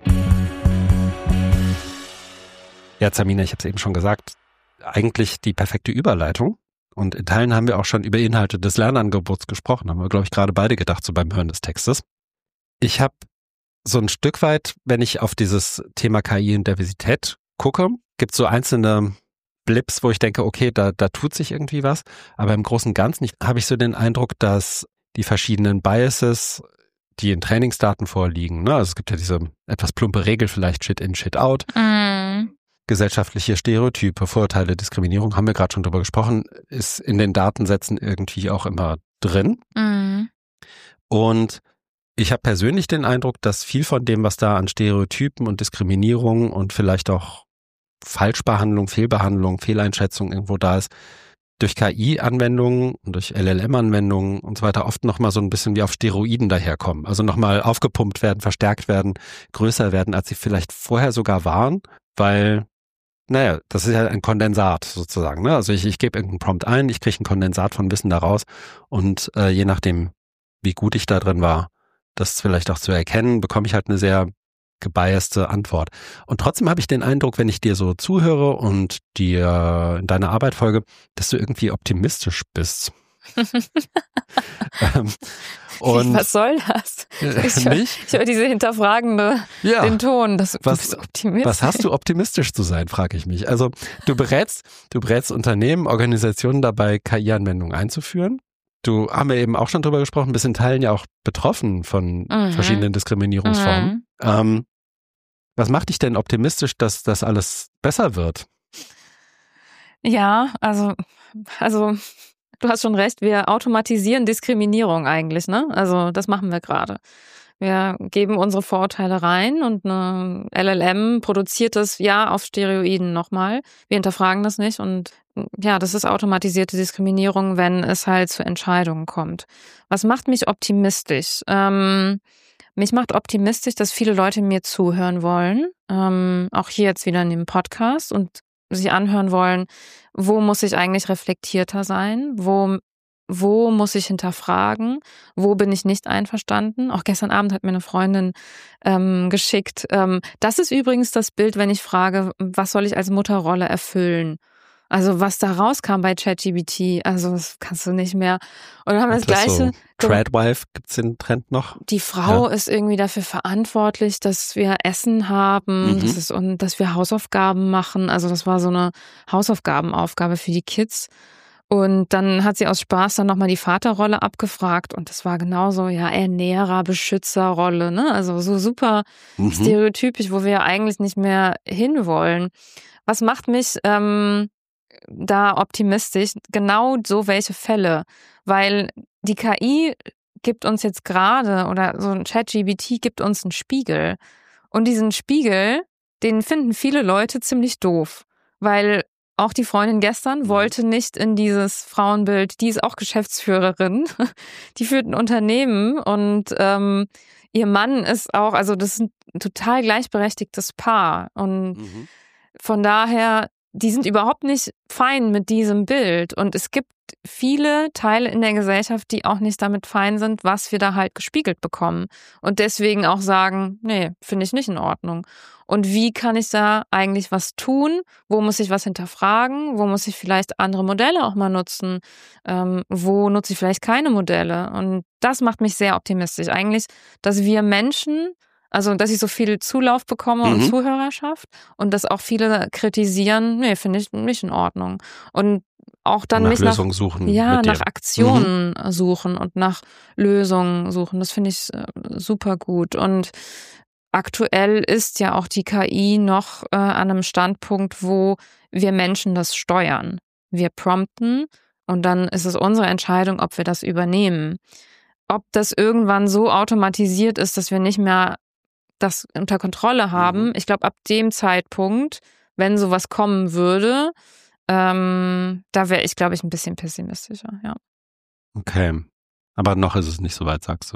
Ja, Zamina, ich habe es eben schon gesagt, eigentlich die perfekte Überleitung. Und in Teilen haben wir auch schon über Inhalte des Lernangebots gesprochen. Haben wir, glaube ich, gerade beide gedacht, so beim Hören des Textes. Ich habe so ein Stück weit, wenn ich auf dieses Thema KI und Diversität gucke, gibt es so einzelne Blips, wo ich denke, okay, da tut sich irgendwie was. Aber im Großen und Ganzen habe ich so den Eindruck, dass die verschiedenen Biases, die in Trainingsdaten vorliegen, ne, also es gibt ja diese etwas plumpe Regel, vielleicht Shit in, Shit out, gesellschaftliche Stereotype, Vorurteile, Diskriminierung, haben wir gerade schon drüber gesprochen, ist in den Datensätzen irgendwie auch immer drin. Und ich habe persönlich den Eindruck, dass viel von dem, was da an Stereotypen und Diskriminierung und vielleicht auch Falschbehandlung, Fehlbehandlung, Fehleinschätzung irgendwo da ist, durch KI-Anwendungen und durch LLM-Anwendungen und so weiter oft nochmal so ein bisschen wie auf Steroiden daherkommen. Also nochmal aufgepumpt werden, verstärkt werden, größer werden, als sie vielleicht vorher sogar waren, weil, naja, das ist ja ein Kondensat sozusagen. Ne? Also ich gebe irgendeinen Prompt ein, ich kriege ein Kondensat von Wissen daraus und je nachdem, wie gut ich da drin war, das vielleicht auch zu erkennen, bekomme ich halt eine sehr gebiaste Antwort. Und trotzdem habe ich den Eindruck, wenn ich dir so zuhöre und dir in deiner Arbeit folge, dass du irgendwie optimistisch bist. Und was soll das? Ich höre diese hinterfragende, den Ton. Du bist optimistisch. Was hast du, optimistisch zu sein, frage ich mich. Also du berätst Unternehmen, Organisationen dabei, KI-Anwendungen einzuführen. Du haben wir eben auch schon drüber gesprochen, bist in Teilen ja auch betroffen von verschiedenen Diskriminierungsformen. Was macht dich denn optimistisch, dass das alles besser wird? Ja, also du hast schon recht, wir automatisieren Diskriminierung eigentlich, ne? Also das machen wir gerade. Wir geben unsere Vorurteile rein und eine LLM produziert das auf Steroiden nochmal. Wir hinterfragen das nicht und ja, das ist automatisierte Diskriminierung, wenn es halt zu Entscheidungen kommt. Was macht mich optimistisch? Mich macht optimistisch, dass viele Leute mir zuhören wollen, auch hier jetzt wieder in dem Podcast und sich anhören wollen, wo muss ich eigentlich reflektierter sein, wo muss ich hinterfragen, wo bin ich nicht einverstanden. Auch gestern Abend hat mir eine Freundin geschickt. Das ist übrigens das Bild, wenn ich frage, was soll ich als Mutterrolle erfüllen? Also was da rauskam bei ChatGPT, also das kannst du nicht mehr. Und dann haben wir das Gleiche. So Tradwife, gibt's den Trend noch? Die Frau ist irgendwie dafür verantwortlich, dass wir Essen haben, dass wir Hausaufgaben machen. Also das war so eine Hausaufgabenaufgabe für die Kids. Und dann hat sie aus Spaß dann nochmal die Vaterrolle abgefragt und das war genauso, Ernährer, Beschützerrolle, ne? Also so super stereotypisch, wo wir eigentlich nicht mehr hinwollen. Was macht mich da optimistisch? Genau so welche Fälle, weil die KI gibt uns jetzt gerade oder so ein ChatGPT gibt uns einen Spiegel und diesen Spiegel, den finden viele Leute ziemlich doof, weil auch die Freundin gestern wollte nicht in dieses Frauenbild, die ist auch Geschäftsführerin, die führt ein Unternehmen und ihr Mann ist auch, also das ist ein total gleichberechtigtes Paar und von daher, die sind überhaupt nicht fein mit diesem Bild und es gibt viele Teile in der Gesellschaft, die auch nicht damit fein sind, was wir da halt gespiegelt bekommen und deswegen auch sagen, nee, finde ich nicht in Ordnung. Und wie kann ich da eigentlich was tun? Wo muss ich was hinterfragen? Wo muss ich vielleicht andere Modelle auch mal nutzen? Wo nutze ich vielleicht keine Modelle? Und das macht mich sehr optimistisch. Eigentlich, dass wir Menschen, also dass ich so viel Zulauf bekomme und Zuhörerschaft und dass auch viele kritisieren, nee, finde ich nicht in Ordnung. Und auch dann nach Lösungen suchen. Nach Aktionen suchen und nach Lösungen suchen. Das finde ich super gut. Und aktuell ist ja auch die KI noch an einem Standpunkt, wo wir Menschen das steuern. Wir prompten und dann ist es unsere Entscheidung, ob wir das übernehmen. Ob das irgendwann so automatisiert ist, dass wir nicht mehr das unter Kontrolle haben. Ich glaube, ab dem Zeitpunkt, wenn sowas kommen würde, da wäre ich, glaube ich, ein bisschen pessimistischer, ja. Okay. Aber noch ist es nicht so weit, sagst du.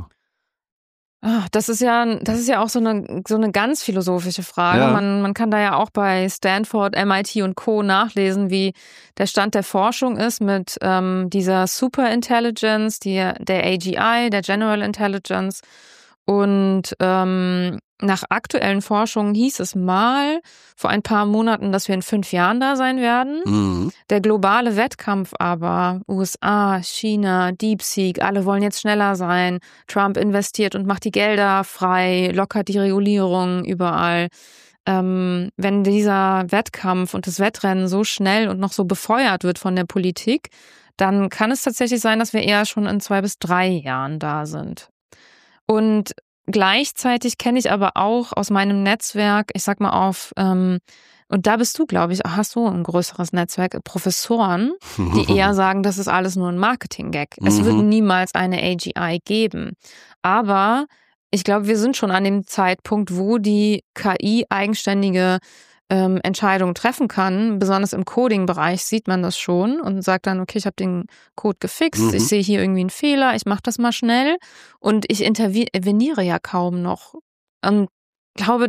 Das ist ja auch so eine ganz philosophische Frage. Ja. Man kann da ja auch bei Stanford, MIT und Co. nachlesen, wie der Stand der Forschung ist mit dieser Superintelligence, der AGI, der General Intelligence. Und nach aktuellen Forschungen hieß es mal vor ein paar Monaten, dass wir in 5 Jahren da sein werden. Der globale Wettkampf aber, USA, China, DeepSeek, alle wollen jetzt schneller sein. Trump investiert und macht die Gelder frei, lockert die Regulierung überall. Wenn dieser Wettkampf und das Wettrennen so schnell und noch so befeuert wird von der Politik, dann kann es tatsächlich sein, dass wir eher schon in 2 bis 3 Jahren da sind. Und gleichzeitig kenne ich aber auch aus meinem Netzwerk, ich sag mal und da bist du, glaube ich, hast du ein größeres Netzwerk, Professoren, die eher sagen, das ist alles nur ein Marketing-Gag. Es wird niemals eine AGI geben. Aber ich glaube, wir sind schon an dem Zeitpunkt, wo die KI eigenständige Entscheidungen treffen kann. Besonders im Coding-Bereich sieht man das schon und sagt dann, okay, ich habe den Code gefixt, ich sehe hier irgendwie einen Fehler, ich mache das mal schnell und ich interveniere ja kaum noch. Und glaube,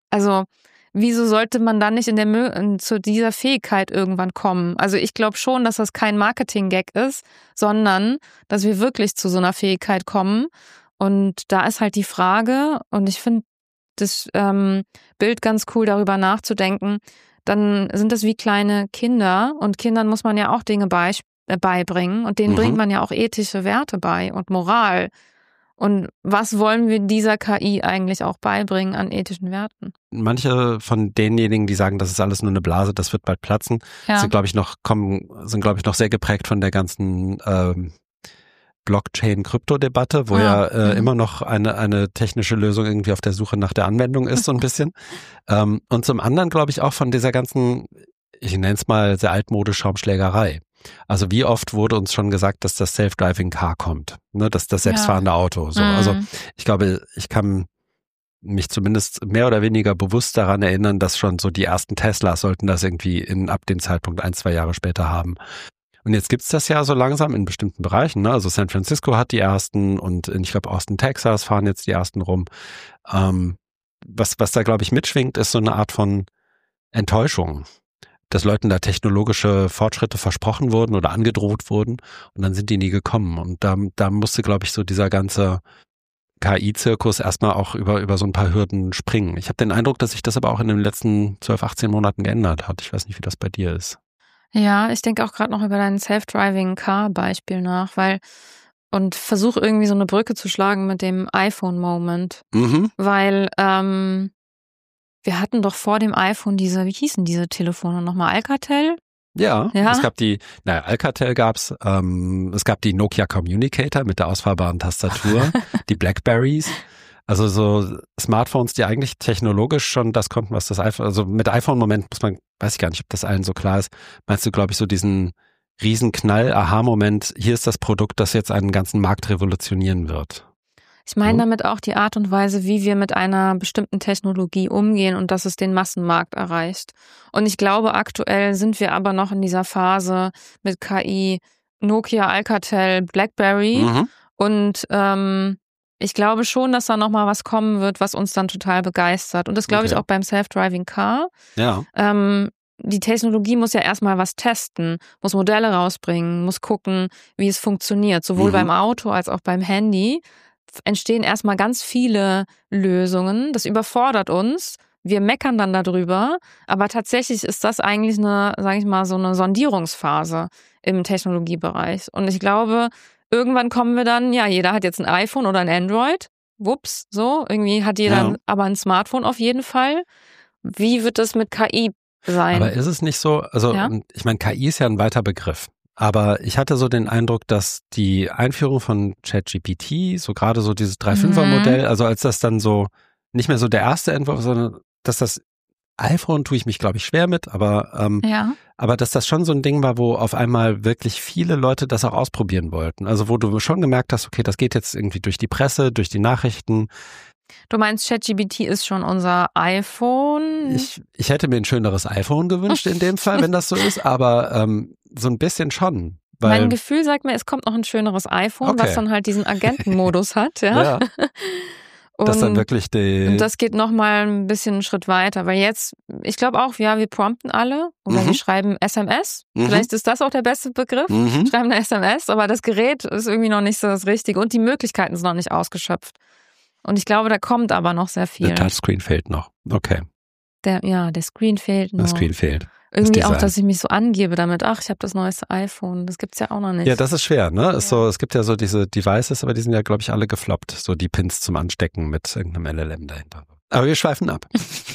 wieso sollte man dann nicht zu dieser Fähigkeit irgendwann kommen? Also ich glaube schon, dass das kein Marketing-Gag ist, sondern dass wir wirklich zu so einer Fähigkeit kommen. Und da ist halt die Frage, und ich finde das Bild ganz cool, darüber nachzudenken, dann sind das wie kleine Kinder und Kindern muss man ja auch Dinge beibringen und denen bringt man ja auch ethische Werte bei und Moral. Und was wollen wir dieser KI eigentlich auch beibringen an ethischen Werten? Manche von denjenigen, die sagen, das ist alles nur eine Blase, das wird bald platzen, sind glaube ich noch sehr geprägt von der ganzen Blockchain-Krypto-Debatte, wo immer noch eine technische Lösung irgendwie auf der Suche nach der Anwendung ist, so ein bisschen. Und zum anderen glaube ich auch von dieser ganzen, ich nenne es mal sehr altmodisch Schaumschlägerei. Also wie oft wurde uns schon gesagt, dass das Self-Driving Car kommt, ne, das selbstfahrende Auto. So. Also ich glaube, ich kann mich zumindest mehr oder weniger bewusst daran erinnern, dass schon so die ersten Teslas sollten das irgendwie ab dem Zeitpunkt 1-2 Jahre später haben. Und jetzt gibt's das ja so langsam in bestimmten Bereichen, ne? Also San Francisco hat die ersten und ich glaube Austin, Texas fahren jetzt die ersten rum. Was da, glaube ich, mitschwingt, ist so eine Art von Enttäuschung, dass Leuten da technologische Fortschritte versprochen wurden oder angedroht wurden und dann sind die nie gekommen. Und da musste, glaube ich, so dieser ganze KI-Zirkus erstmal auch über so ein paar Hürden springen. Ich habe den Eindruck, dass sich das aber auch in den letzten 12, 18 Monaten geändert hat. Ich weiß nicht, wie das bei dir ist. Ja, ich denke auch gerade noch über dein Self-Driving-Car-Beispiel nach, und versuche irgendwie so eine Brücke zu schlagen mit dem iPhone-Moment. Weil wir hatten doch vor dem iPhone wie hießen diese Telefone nochmal? Alcatel? Ja, es gab Alcatel gab's, es gab die Nokia Communicator mit der ausfahrbaren Tastatur, die Blackberries, also so Smartphones, die eigentlich technologisch schon das konnten, was das iPhone, also mit iPhone-Moment weiß ich gar nicht, ob das allen so klar ist, meinst du, glaube ich, so diesen Riesenknall-Aha-Moment, hier ist das Produkt, das jetzt einen ganzen Markt revolutionieren wird. Ich meine damit auch die Art und Weise, wie wir mit einer bestimmten Technologie umgehen und dass es den Massenmarkt erreicht. Und ich glaube, aktuell sind wir aber noch in dieser Phase mit KI, Nokia, Alcatel, Blackberry. Und ich glaube schon, dass da nochmal was kommen wird, was uns dann total begeistert. Und das glaube ich auch beim Self-Driving Car. Ja. Die Technologie muss ja erstmal was testen, muss Modelle rausbringen, muss gucken, wie es funktioniert. Sowohl beim Auto als auch beim Handy entstehen erstmal ganz viele Lösungen. Das überfordert uns. Wir meckern dann darüber. Aber tatsächlich ist das eigentlich sage ich mal, so eine Sondierungsphase im Technologiebereich. Und ich glaube, irgendwann kommen wir dann, jeder hat jetzt ein iPhone oder ein Android. Wups, so. Irgendwie hat jeder aber ein Smartphone auf jeden Fall. Wie wird das mit KI sein? Aber ist es nicht so, also ich meine, KI ist ja ein weiter Begriff. Aber ich hatte so den Eindruck, dass die Einführung von ChatGPT, so gerade so dieses 3.5er-Modell, also als das dann so nicht mehr so der erste Entwurf, sondern dass das iPhone tue ich mich, glaube ich, schwer mit, aber dass das schon so ein Ding war, wo auf einmal wirklich viele Leute das auch ausprobieren wollten. Also wo du schon gemerkt hast, okay, das geht jetzt irgendwie durch die Presse, durch die Nachrichten. Du meinst, ChatGPT ist schon unser iPhone? Ich hätte mir ein schöneres iPhone gewünscht in dem Fall, wenn das so ist, aber so ein bisschen schon. Weil mein Gefühl sagt mir, es kommt noch ein schöneres iPhone, was dann halt diesen Agentenmodus hat. Ja. Und das dann wirklich und das geht nochmal ein bisschen einen Schritt weiter, weil jetzt, ich glaube auch, wir prompten alle oder wir schreiben SMS. Vielleicht ist das auch der beste Begriff. Schreiben eine SMS, aber das Gerät ist irgendwie noch nicht so das Richtige und die Möglichkeiten sind noch nicht ausgeschöpft. Und ich glaube, da kommt aber noch sehr viel. Der Touchscreen fehlt noch. Okay. Der Screen fehlt noch. Der Screen fehlt. Irgendwie auch, dass ich mich so angebe damit, ich habe das neueste iPhone. Das gibt's ja auch noch nicht. Ja, das ist schwer, ne? Ist so, es gibt ja so diese Devices, aber die sind ja, glaube ich, alle gefloppt. So die Pins zum Anstecken mit irgendeinem LLM dahinter. Aber wir schweifen ab.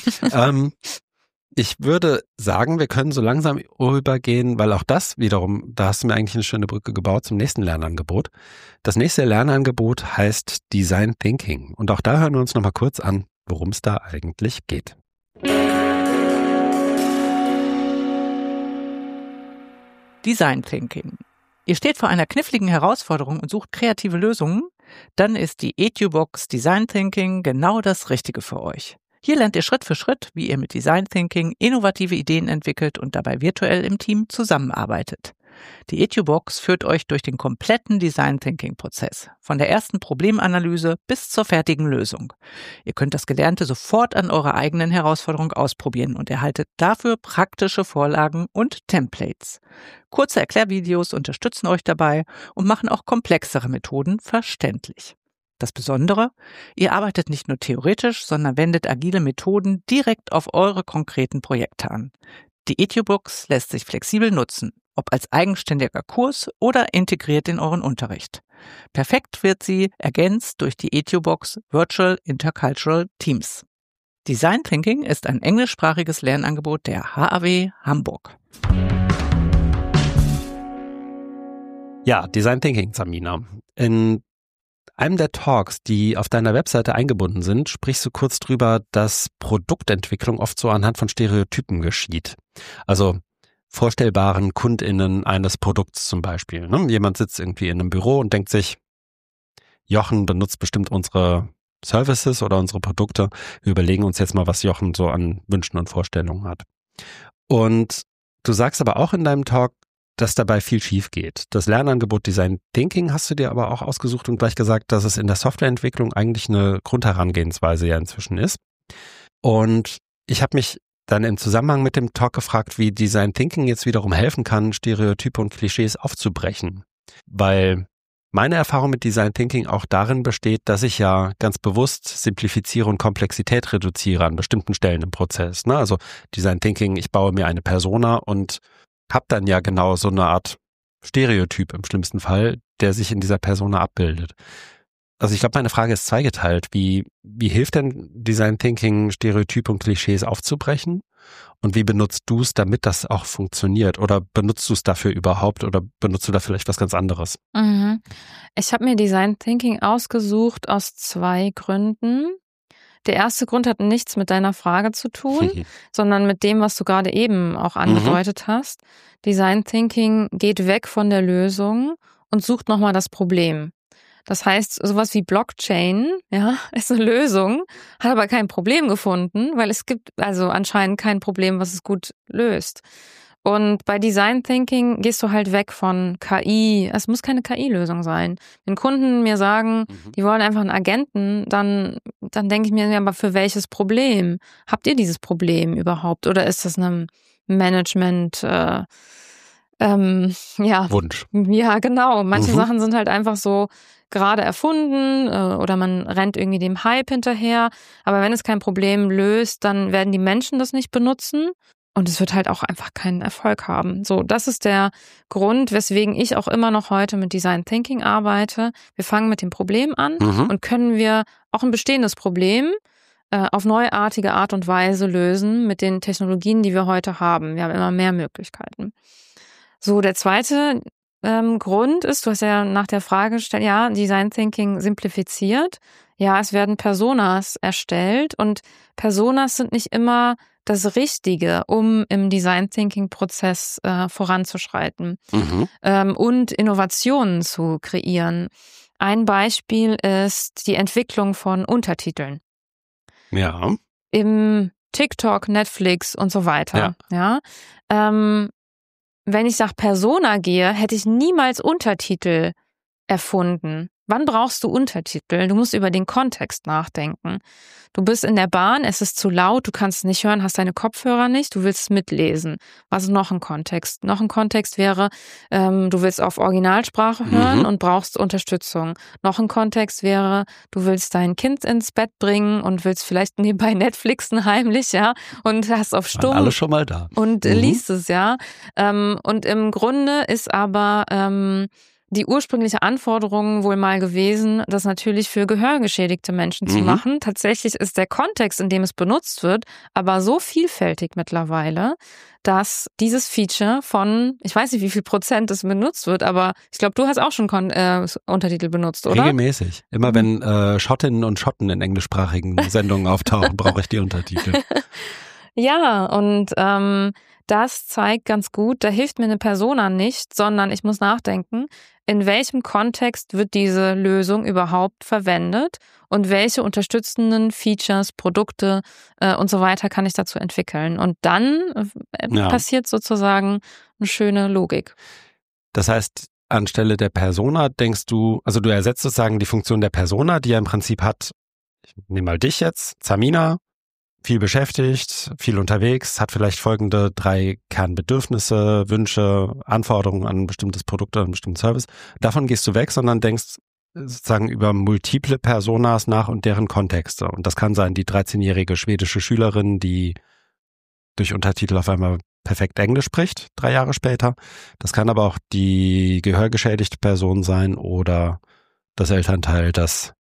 Ich würde sagen, wir können so langsam übergehen, weil auch das wiederum, da hast du mir eigentlich eine schöne Brücke gebaut zum nächsten Lernangebot. Das nächste Lernangebot heißt Design Thinking. Und auch da hören wir uns nochmal kurz an, worum es da eigentlich geht. Design Thinking. Ihr steht vor einer kniffligen Herausforderung und sucht kreative Lösungen? Dann ist die EduBox Design Thinking genau das Richtige für euch. Hier lernt ihr Schritt für Schritt, wie ihr mit Design Thinking innovative Ideen entwickelt und dabei virtuell im Team zusammenarbeitet. Die EduBox führt euch durch den kompletten Design Thinking Prozess, von der ersten Problemanalyse bis zur fertigen Lösung. Ihr könnt das Gelernte sofort an eurer eigenen Herausforderung ausprobieren und erhaltet dafür praktische Vorlagen und Templates. Kurze Erklärvideos unterstützen euch dabei und machen auch komplexere Methoden verständlich. Das Besondere, ihr arbeitet nicht nur theoretisch, sondern wendet agile Methoden direkt auf eure konkreten Projekte an. Die EduBox lässt sich flexibel nutzen, ob als eigenständiger Kurs oder integriert in euren Unterricht. Perfekt wird sie ergänzt durch die EduBox Virtual Intercultural Teams. Design Thinking ist ein englischsprachiges Lernangebot der HAW Hamburg. Ja, Design Thinking, Samina. In einem der Talks, die auf deiner Webseite eingebunden sind, sprichst du kurz drüber, dass Produktentwicklung oft so anhand von Stereotypen geschieht. Also vorstellbaren KundInnen eines Produkts zum Beispiel. Ne? Jemand sitzt irgendwie in einem Büro und denkt sich, Jochen benutzt bestimmt unsere Services oder unsere Produkte. Wir überlegen uns jetzt mal, was Jochen so an Wünschen und Vorstellungen hat. Und du sagst aber auch in deinem Talk, dass dabei viel schief geht. Das Lernangebot Design Thinking hast du dir aber auch ausgesucht und gleich gesagt, dass es in der Softwareentwicklung eigentlich eine Grundherangehensweise ja inzwischen ist. Und ich habe mich dann im Zusammenhang mit dem Talk gefragt, wie Design Thinking jetzt wiederum helfen kann, Stereotype und Klischees aufzubrechen. Weil meine Erfahrung mit Design Thinking auch darin besteht, dass ich ja ganz bewusst simplifiziere und Komplexität reduziere an bestimmten Stellen im Prozess. Ne? Also Design Thinking, ich baue mir eine Persona und habe dann ja genau so eine Art Stereotyp im schlimmsten Fall, der sich in dieser Persona abbildet. Also ich glaube, meine Frage ist zweigeteilt. Wie hilft denn Design Thinking, Stereotype und Klischees aufzubrechen? Und wie benutzt du es, damit das auch funktioniert? Oder benutzt du es dafür überhaupt? Oder benutzt du da vielleicht was ganz anderes? Ich habe mir Design Thinking ausgesucht aus 2 Gründen. Der erste Grund hat nichts mit deiner Frage zu tun, sondern mit dem, was du gerade eben auch angedeutet hast. Design Thinking geht weg von der Lösung und sucht nochmal das Problem. Das heißt, sowas wie Blockchain, ja, ist eine Lösung, hat aber kein Problem gefunden, weil es gibt also anscheinend kein Problem, was es gut löst. Und bei Design Thinking gehst du halt weg von KI. Es muss keine KI-Lösung sein. Wenn Kunden mir sagen, die wollen einfach einen Agenten, dann denke ich mir, ja, aber für welches Problem? Habt ihr dieses Problem überhaupt? Oder ist das ein Management, Wunsch. Ja, genau. Manche Sachen sind halt einfach so gerade erfunden oder man rennt irgendwie dem Hype hinterher. Aber wenn es kein Problem löst, dann werden die Menschen das nicht benutzen. Und es wird halt auch einfach keinen Erfolg haben. So, das ist der Grund, weswegen ich auch immer noch heute mit Design Thinking arbeite. Wir fangen mit dem Problem an und können wir auch ein bestehendes Problem auf neuartige Art und Weise lösen mit den Technologien, die wir heute haben. Wir haben immer mehr Möglichkeiten. So, der zweite Grund ist, du hast ja nach der Frage gestellt, ja, Design Thinking simplifiziert. Ja, es werden Personas erstellt und Personas sind nicht immer das Richtige, um im Design Thinking Prozess voranzuschreiten und Innovationen zu kreieren. Ein Beispiel ist die Entwicklung von Untertiteln. Ja. Im TikTok, Netflix und so weiter. Ja. Wenn ich nach Persona gehe, hätte ich niemals Untertitel erfunden. Wann brauchst du Untertitel? Du musst über den Kontext nachdenken. Du bist in der Bahn, es ist zu laut, du kannst es nicht hören, hast deine Kopfhörer nicht, du willst mitlesen. Was ist noch ein Kontext? Noch ein Kontext wäre, du willst auf Originalsprache hören und brauchst Unterstützung. Noch ein Kontext wäre, du willst dein Kind ins Bett bringen und willst vielleicht nebenbei Netflixen heimlich, ja, und hast auf Stumm. Alle schon mal da. Und liest es, ja. Und im Grunde ist aber die ursprüngliche Anforderung wohl mal gewesen, das natürlich für gehörgeschädigte Menschen zu machen. Tatsächlich ist der Kontext, in dem es benutzt wird, aber so vielfältig mittlerweile, dass dieses Feature von, ich weiß nicht, wie viel Prozent es benutzt wird, aber ich glaube, du hast auch schon Untertitel benutzt, oder? Regelmäßig. Immer wenn Schottinnen und Schotten in englischsprachigen Sendungen auftauchen, brauche ich die Untertitel. Ja, und das zeigt ganz gut, da hilft mir eine Persona nicht, sondern ich muss nachdenken, in welchem Kontext wird diese Lösung überhaupt verwendet und welche unterstützenden Features, Produkte und so weiter kann ich dazu entwickeln. Und dann passiert sozusagen eine schöne Logik. Das heißt, anstelle der Persona denkst du, also du ersetzt sozusagen die Funktion der Persona, die ja im Prinzip hat, ich nehme mal dich jetzt, Zamina, viel beschäftigt, viel unterwegs, hat vielleicht folgende 3 Kernbedürfnisse, Wünsche, Anforderungen an ein bestimmtes Produkt oder einen bestimmten Service. Davon gehst du weg, sondern denkst sozusagen über multiple Personas nach und deren Kontexte. Und das kann sein, die 13-jährige schwedische Schülerin, die durch Untertitel auf einmal perfekt Englisch spricht, 3 Jahre später. Das kann aber auch die gehörgeschädigte Person sein oder das Elternteil, das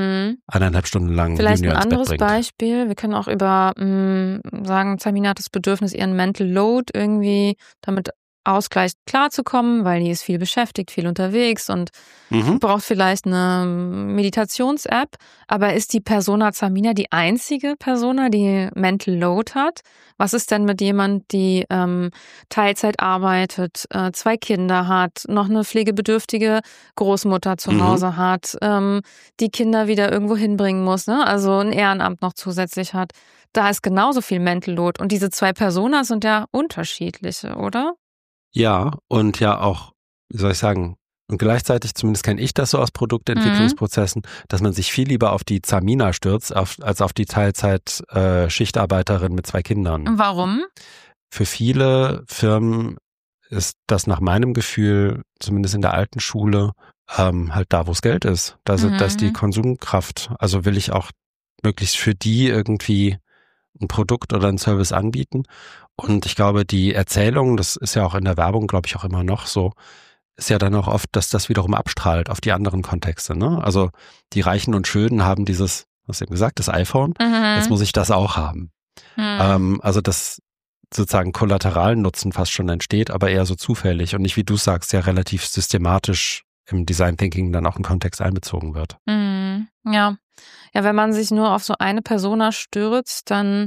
1,5 Stunden lang vielleicht Junior ein anderes ins Bett bringt. Beispiel. Wir können auch über sagen, Zamina hat das Bedürfnis, ihren Mental Load irgendwie damit Ausgleich klarzukommen, weil die ist viel beschäftigt, viel unterwegs und braucht vielleicht eine Meditations-App. Aber ist die Persona Zamina die einzige Persona, die Mental Load hat? Was ist denn mit jemand, die Teilzeit arbeitet, 2 Kinder hat, noch eine pflegebedürftige Großmutter zu Hause hat, die Kinder wieder irgendwo hinbringen muss, ne? Also ein Ehrenamt noch zusätzlich hat? Da ist genauso viel Mental Load. Und diese 2 Personas sind ja unterschiedliche, oder? Ja, und ja auch, wie soll ich sagen, und gleichzeitig, zumindest kenne ich das so aus Produktentwicklungsprozessen, dass man sich viel lieber auf die Zamina stürzt, als auf die Teilzeit-Schichtarbeiterin mit 2 Kindern. Warum? Für viele Firmen ist das nach meinem Gefühl, zumindest in der alten Schule, halt da, wo es Geld ist. Da ist die Konsumkraft. Also will ich auch möglichst für die irgendwie ein Produkt oder ein Service anbieten. Und ich glaube, die Erzählung, das ist ja auch in der Werbung, glaube ich, auch immer noch so, ist ja dann auch oft, dass das wiederum abstrahlt auf die anderen Kontexte. Ne? Also die Reichen und Schönen haben dieses, was eben gesagt, das iPhone, jetzt muss ich das auch haben. Also das sozusagen kollateralen Nutzen fast schon entsteht, aber eher so zufällig und nicht, wie du sagst, ja relativ systematisch im Design Thinking dann auch in Kontext einbezogen wird. Ja, wenn man sich nur auf so eine Persona stürzt, dann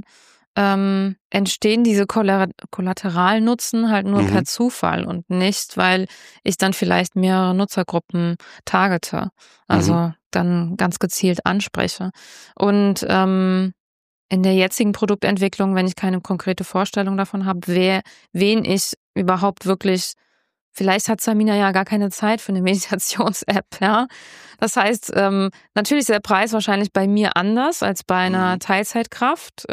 entstehen diese Kollateralnutzen halt nur per Zufall und nicht, weil ich dann vielleicht mehrere Nutzergruppen targete, also dann ganz gezielt anspreche. Und in der jetzigen Produktentwicklung, wenn ich keine konkrete Vorstellung davon habe, wen ich überhaupt wirklich, vielleicht hat Zamina ja gar keine Zeit für eine Meditations-App, ja. Das heißt, natürlich ist der Preis wahrscheinlich bei mir anders als bei einer Teilzeitkraft.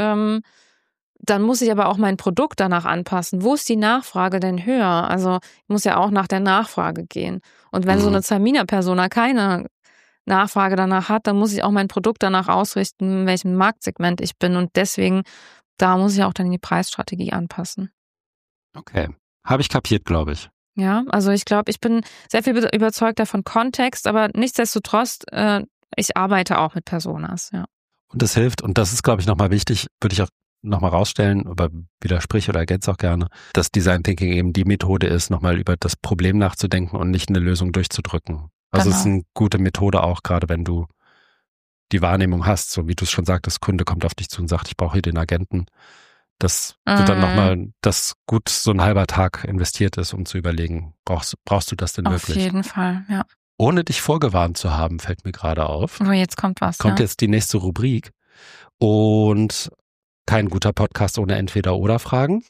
Dann muss ich aber auch mein Produkt danach anpassen. Wo ist die Nachfrage denn höher? Also ich muss ja auch nach der Nachfrage gehen. Und wenn so eine Zamina-Persona keine Nachfrage danach hat, dann muss ich auch mein Produkt danach ausrichten, in welchem Marktsegment ich bin. Und deswegen, da muss ich auch dann die Preisstrategie anpassen. Okay, habe ich kapiert, glaube ich. Ja, also ich glaube, ich bin sehr viel überzeugter von Kontext, aber nichtsdestotrotz, ich arbeite auch mit Personas, ja. Und das hilft, und das ist, glaube ich, nochmal wichtig, würde ich auch nochmal rausstellen, aber widersprich oder ergänze auch gerne, dass Design Thinking eben die Methode ist, nochmal über das Problem nachzudenken und nicht eine Lösung durchzudrücken. Also es ist eine gute Methode auch, gerade wenn du die Wahrnehmung hast, so wie du es schon sagtest, Kunde kommt auf dich zu und sagt, ich brauche hier den Agenten. Das wird dann nochmal, dass gut so ein halber Tag investiert ist, um zu überlegen, brauchst du das denn wirklich? Auf jeden Fall, ja. Ohne dich vorgewarnt zu haben, fällt mir gerade auf. Oh, jetzt kommt was. Kommt jetzt die nächste Rubrik. Und kein guter Podcast ohne Entweder-Oder-Fragen.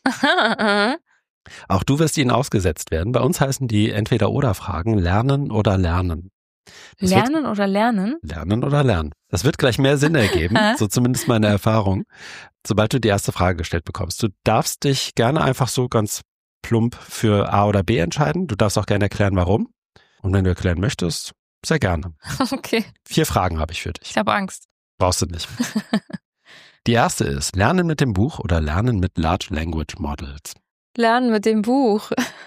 Auch du wirst ihnen ausgesetzt werden. Bei uns heißen die Entweder-Oder-Fragen Lernen oder Lernen. Lernen oder Lernen? Lernen oder Lernen. Das wird gleich mehr Sinn ergeben, so zumindest meine Erfahrung, sobald du die erste Frage gestellt bekommst. Du darfst dich gerne einfach so ganz plump für A oder B entscheiden. Du darfst auch gerne erklären, warum. Und wenn du erklären möchtest, sehr gerne. Okay. 4 Fragen habe ich für dich. Ich habe Angst. Brauchst du nicht. Die erste ist, Lernen mit dem Buch oder Lernen mit Large Language Models? Lernen mit dem Buch.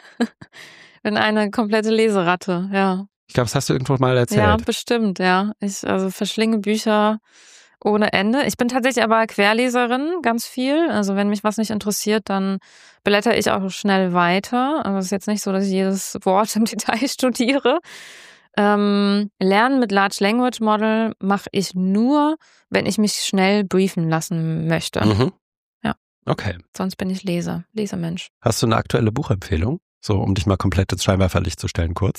Bin eine komplette Leseratte, ja. Ich glaube, das hast du irgendwo mal erzählt. Ja, bestimmt, ja. Ich verschlinge Bücher ohne Ende. Ich bin tatsächlich aber Querleserin, ganz viel. Also wenn mich was nicht interessiert, dann blätter ich auch schnell weiter. Also es ist jetzt nicht so, dass ich jedes Wort im Detail studiere. Lernen mit Large Language Model mache ich nur, wenn ich mich schnell briefen lassen möchte. Ja. Okay. Sonst bin ich Lesemensch. Hast du eine aktuelle Buchempfehlung? So, um dich mal komplett ins Scheinwerferlicht zu stellen, kurz.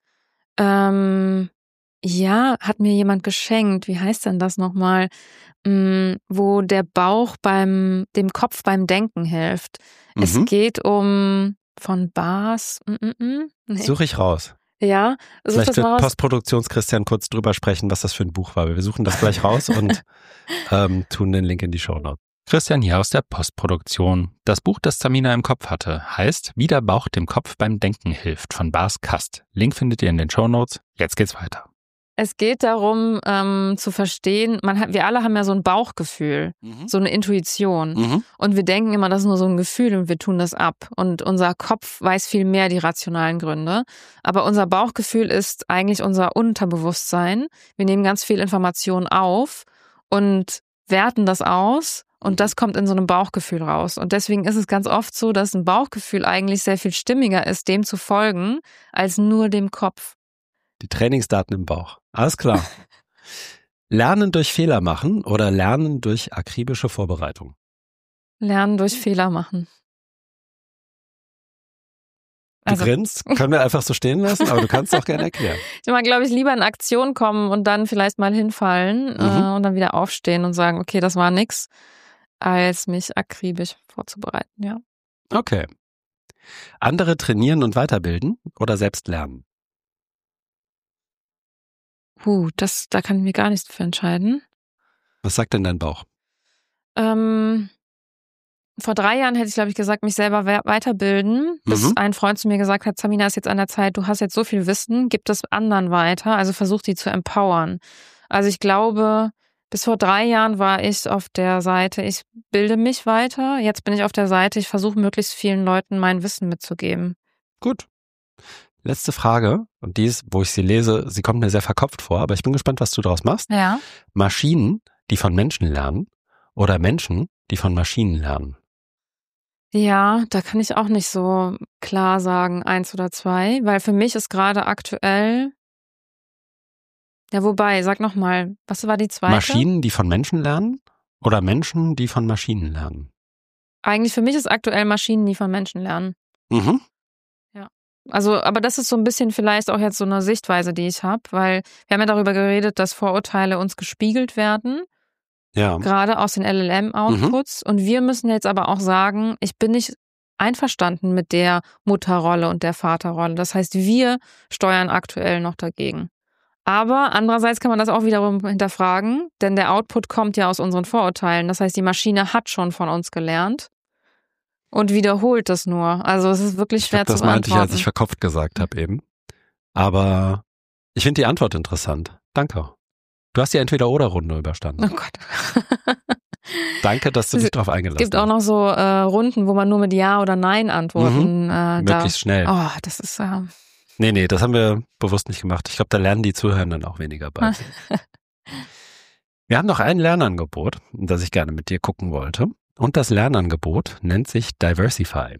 Ja, hat mir jemand geschenkt. Wie heißt denn das nochmal? Wo der Bauch dem Kopf beim Denken hilft. Es geht von Bas. Nee. Suche ich raus. Ja, vielleicht wird Postproduktions-Christian kurz drüber sprechen, was das für ein Buch war. Wir suchen das gleich raus und tun den Link in die Shownotes. Christian hier aus der Postproduktion. Das Buch, das Zamina im Kopf hatte, heißt Wie der Bauch dem Kopf beim Denken hilft von Bas Kast. Link findet ihr in den Shownotes. Jetzt geht's weiter. Es geht darum, zu verstehen, wir alle haben ja so ein Bauchgefühl, so eine Intuition. Und wir denken immer, das ist nur so ein Gefühl und wir tun das ab. Und unser Kopf weiß viel mehr die rationalen Gründe. Aber unser Bauchgefühl ist eigentlich unser Unterbewusstsein. Wir nehmen ganz viel Information auf und werten das aus Und das kommt in so einem Bauchgefühl raus. Und deswegen ist es ganz oft so, dass ein Bauchgefühl eigentlich sehr viel stimmiger ist, dem zu folgen, als nur dem Kopf. Die Trainingsdaten im Bauch. Alles klar. Lernen durch Fehler machen oder lernen durch akribische Vorbereitung? Lernen durch Fehler machen. Du grinst, können wir einfach so stehen lassen, aber du kannst es auch gerne erklären. Ich mag, glaube ich, lieber in Aktion kommen und dann vielleicht mal hinfallen und dann wieder aufstehen und sagen, okay, das war nix, als mich akribisch vorzubereiten, ja. Okay. Andere trainieren und weiterbilden oder selbst lernen? Da kann ich mir gar nichts für entscheiden. Was sagt denn dein Bauch? Vor 3 Jahren hätte ich, glaube ich, gesagt, mich selber weiterbilden, bis ein Freund zu mir gesagt hat, Samina, ist jetzt an der Zeit, du hast jetzt so viel Wissen, gib das anderen weiter, also versuch die zu empowern. Also ich glaube, bis vor 3 Jahren war ich auf der Seite, ich bilde mich weiter, jetzt bin ich auf der Seite, ich versuche möglichst vielen Leuten mein Wissen mitzugeben. Gut. Letzte Frage, und die ist, wo ich sie lese, sie kommt mir sehr verkopft vor, aber ich bin gespannt, was du daraus machst. Ja. Maschinen, die von Menschen lernen oder Menschen, die von Maschinen lernen? Ja, da kann ich auch nicht so klar sagen, 1 oder 2, weil für mich ist gerade aktuell, ja wobei, sag nochmal, was war die zweite? Maschinen, die von Menschen lernen oder Menschen, die von Maschinen lernen? Eigentlich für mich ist aktuell Maschinen, die von Menschen lernen. Mhm. Ja. Also, aber das ist so ein bisschen vielleicht auch jetzt so eine Sichtweise, die ich habe, weil wir haben ja darüber geredet, dass Vorurteile uns gespiegelt werden. Ja. Gerade aus den LLM-Outputs. Und wir müssen jetzt aber auch sagen, ich bin nicht einverstanden mit der Mutterrolle und der Vaterrolle. Das heißt, wir steuern aktuell noch dagegen. Aber andererseits kann man das auch wiederum hinterfragen, denn der Output kommt ja aus unseren Vorurteilen. Das heißt, die Maschine hat schon von uns gelernt und wiederholt das nur. Also es ist wirklich schwer zu beantworten. Das meinte ich, als ich verkopft gesagt habe eben. Aber ich finde die Antwort interessant. Danke. Du hast die Entweder-oder-Runde überstanden. Oh Gott. Danke, dass du dich darauf eingelassen hast. Es gibt auch noch so Runden, wo man nur mit Ja oder Nein antworten möglichst schnell. Oh, das ist... Nee, das haben wir bewusst nicht gemacht. Ich glaube, da lernen die Zuhörenden auch weniger bei. Wir haben noch ein Lernangebot, das ich gerne mit dir gucken wollte. Und das Lernangebot nennt sich Diversify.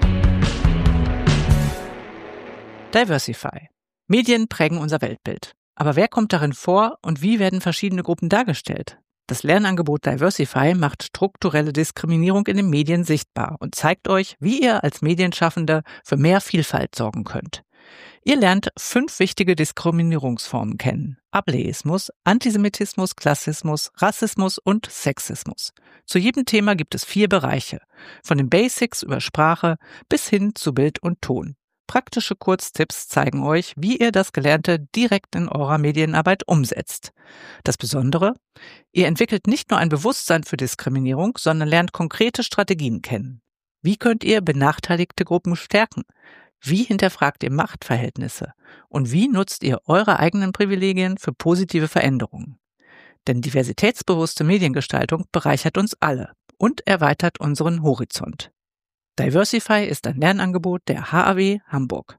Diversify. Medien prägen unser Weltbild. Aber wer kommt darin vor und wie werden verschiedene Gruppen dargestellt? Das Lernangebot Diversify macht strukturelle Diskriminierung in den Medien sichtbar und zeigt euch, wie ihr als Medienschaffende für mehr Vielfalt sorgen könnt. Ihr lernt 5 wichtige Diskriminierungsformen kennen. Ableismus, Antisemitismus, Klassismus, Rassismus und Sexismus. Zu jedem Thema gibt es 4 Bereiche. Von den Basics über Sprache bis hin zu Bild und Ton. Praktische Kurztipps zeigen euch, wie ihr das Gelernte direkt in eurer Medienarbeit umsetzt. Das Besondere? Ihr entwickelt nicht nur ein Bewusstsein für Diskriminierung, sondern lernt konkrete Strategien kennen. Wie könnt ihr benachteiligte Gruppen stärken? Wie hinterfragt ihr Machtverhältnisse? Und wie nutzt ihr eure eigenen Privilegien für positive Veränderungen? Denn diversitätsbewusste Mediengestaltung bereichert uns alle und erweitert unseren Horizont. Diversify ist ein Lernangebot der HAW Hamburg.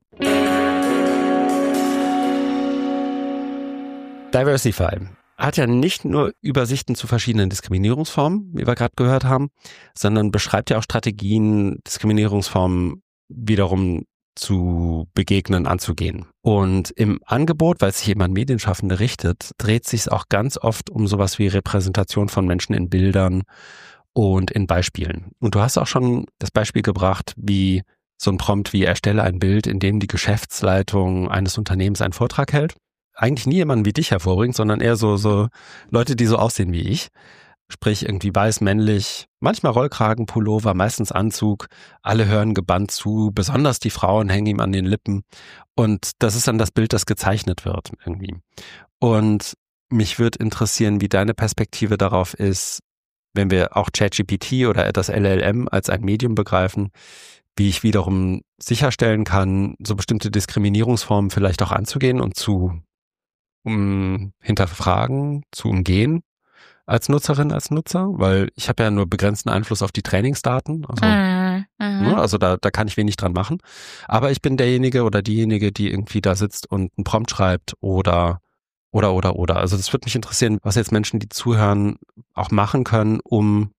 Diversify hat ja nicht nur Übersichten zu verschiedenen Diskriminierungsformen, wie wir gerade gehört haben, sondern beschreibt ja auch Strategien, Diskriminierungsformen wiederum zu begegnen, anzugehen. Und im Angebot, weil es sich eben an Medienschaffende richtet, dreht sich es auch ganz oft um sowas wie Repräsentation von Menschen in Bildern und in Beispielen. Und du hast auch schon das Beispiel gebracht, wie so ein Prompt wie erstelle ein Bild, in dem die Geschäftsleitung eines Unternehmens einen Vortrag hält. Eigentlich nie jemanden wie dich hervorbringt, sondern eher so Leute, die so aussehen wie ich. Sprich irgendwie weiß, männlich, manchmal Rollkragen, Pullover, meistens Anzug. Alle hören gebannt zu, besonders die Frauen hängen ihm an den Lippen. Und das ist dann das Bild, das gezeichnet wird irgendwie. Und mich würde interessieren, wie deine Perspektive darauf ist, wenn wir auch ChatGPT oder das LLM als ein Medium begreifen, wie ich wiederum sicherstellen kann, so bestimmte Diskriminierungsformen vielleicht auch anzugehen und zu hinterfragen, zu umgehen als Nutzerin, als Nutzer, weil ich habe ja nur begrenzten Einfluss auf die Trainingsdaten, also da kann ich wenig dran machen, aber ich bin derjenige oder diejenige, die irgendwie da sitzt und einen Prompt schreibt oder. Also das würde mich interessieren, was jetzt Menschen, die zuhören, auch machen können, um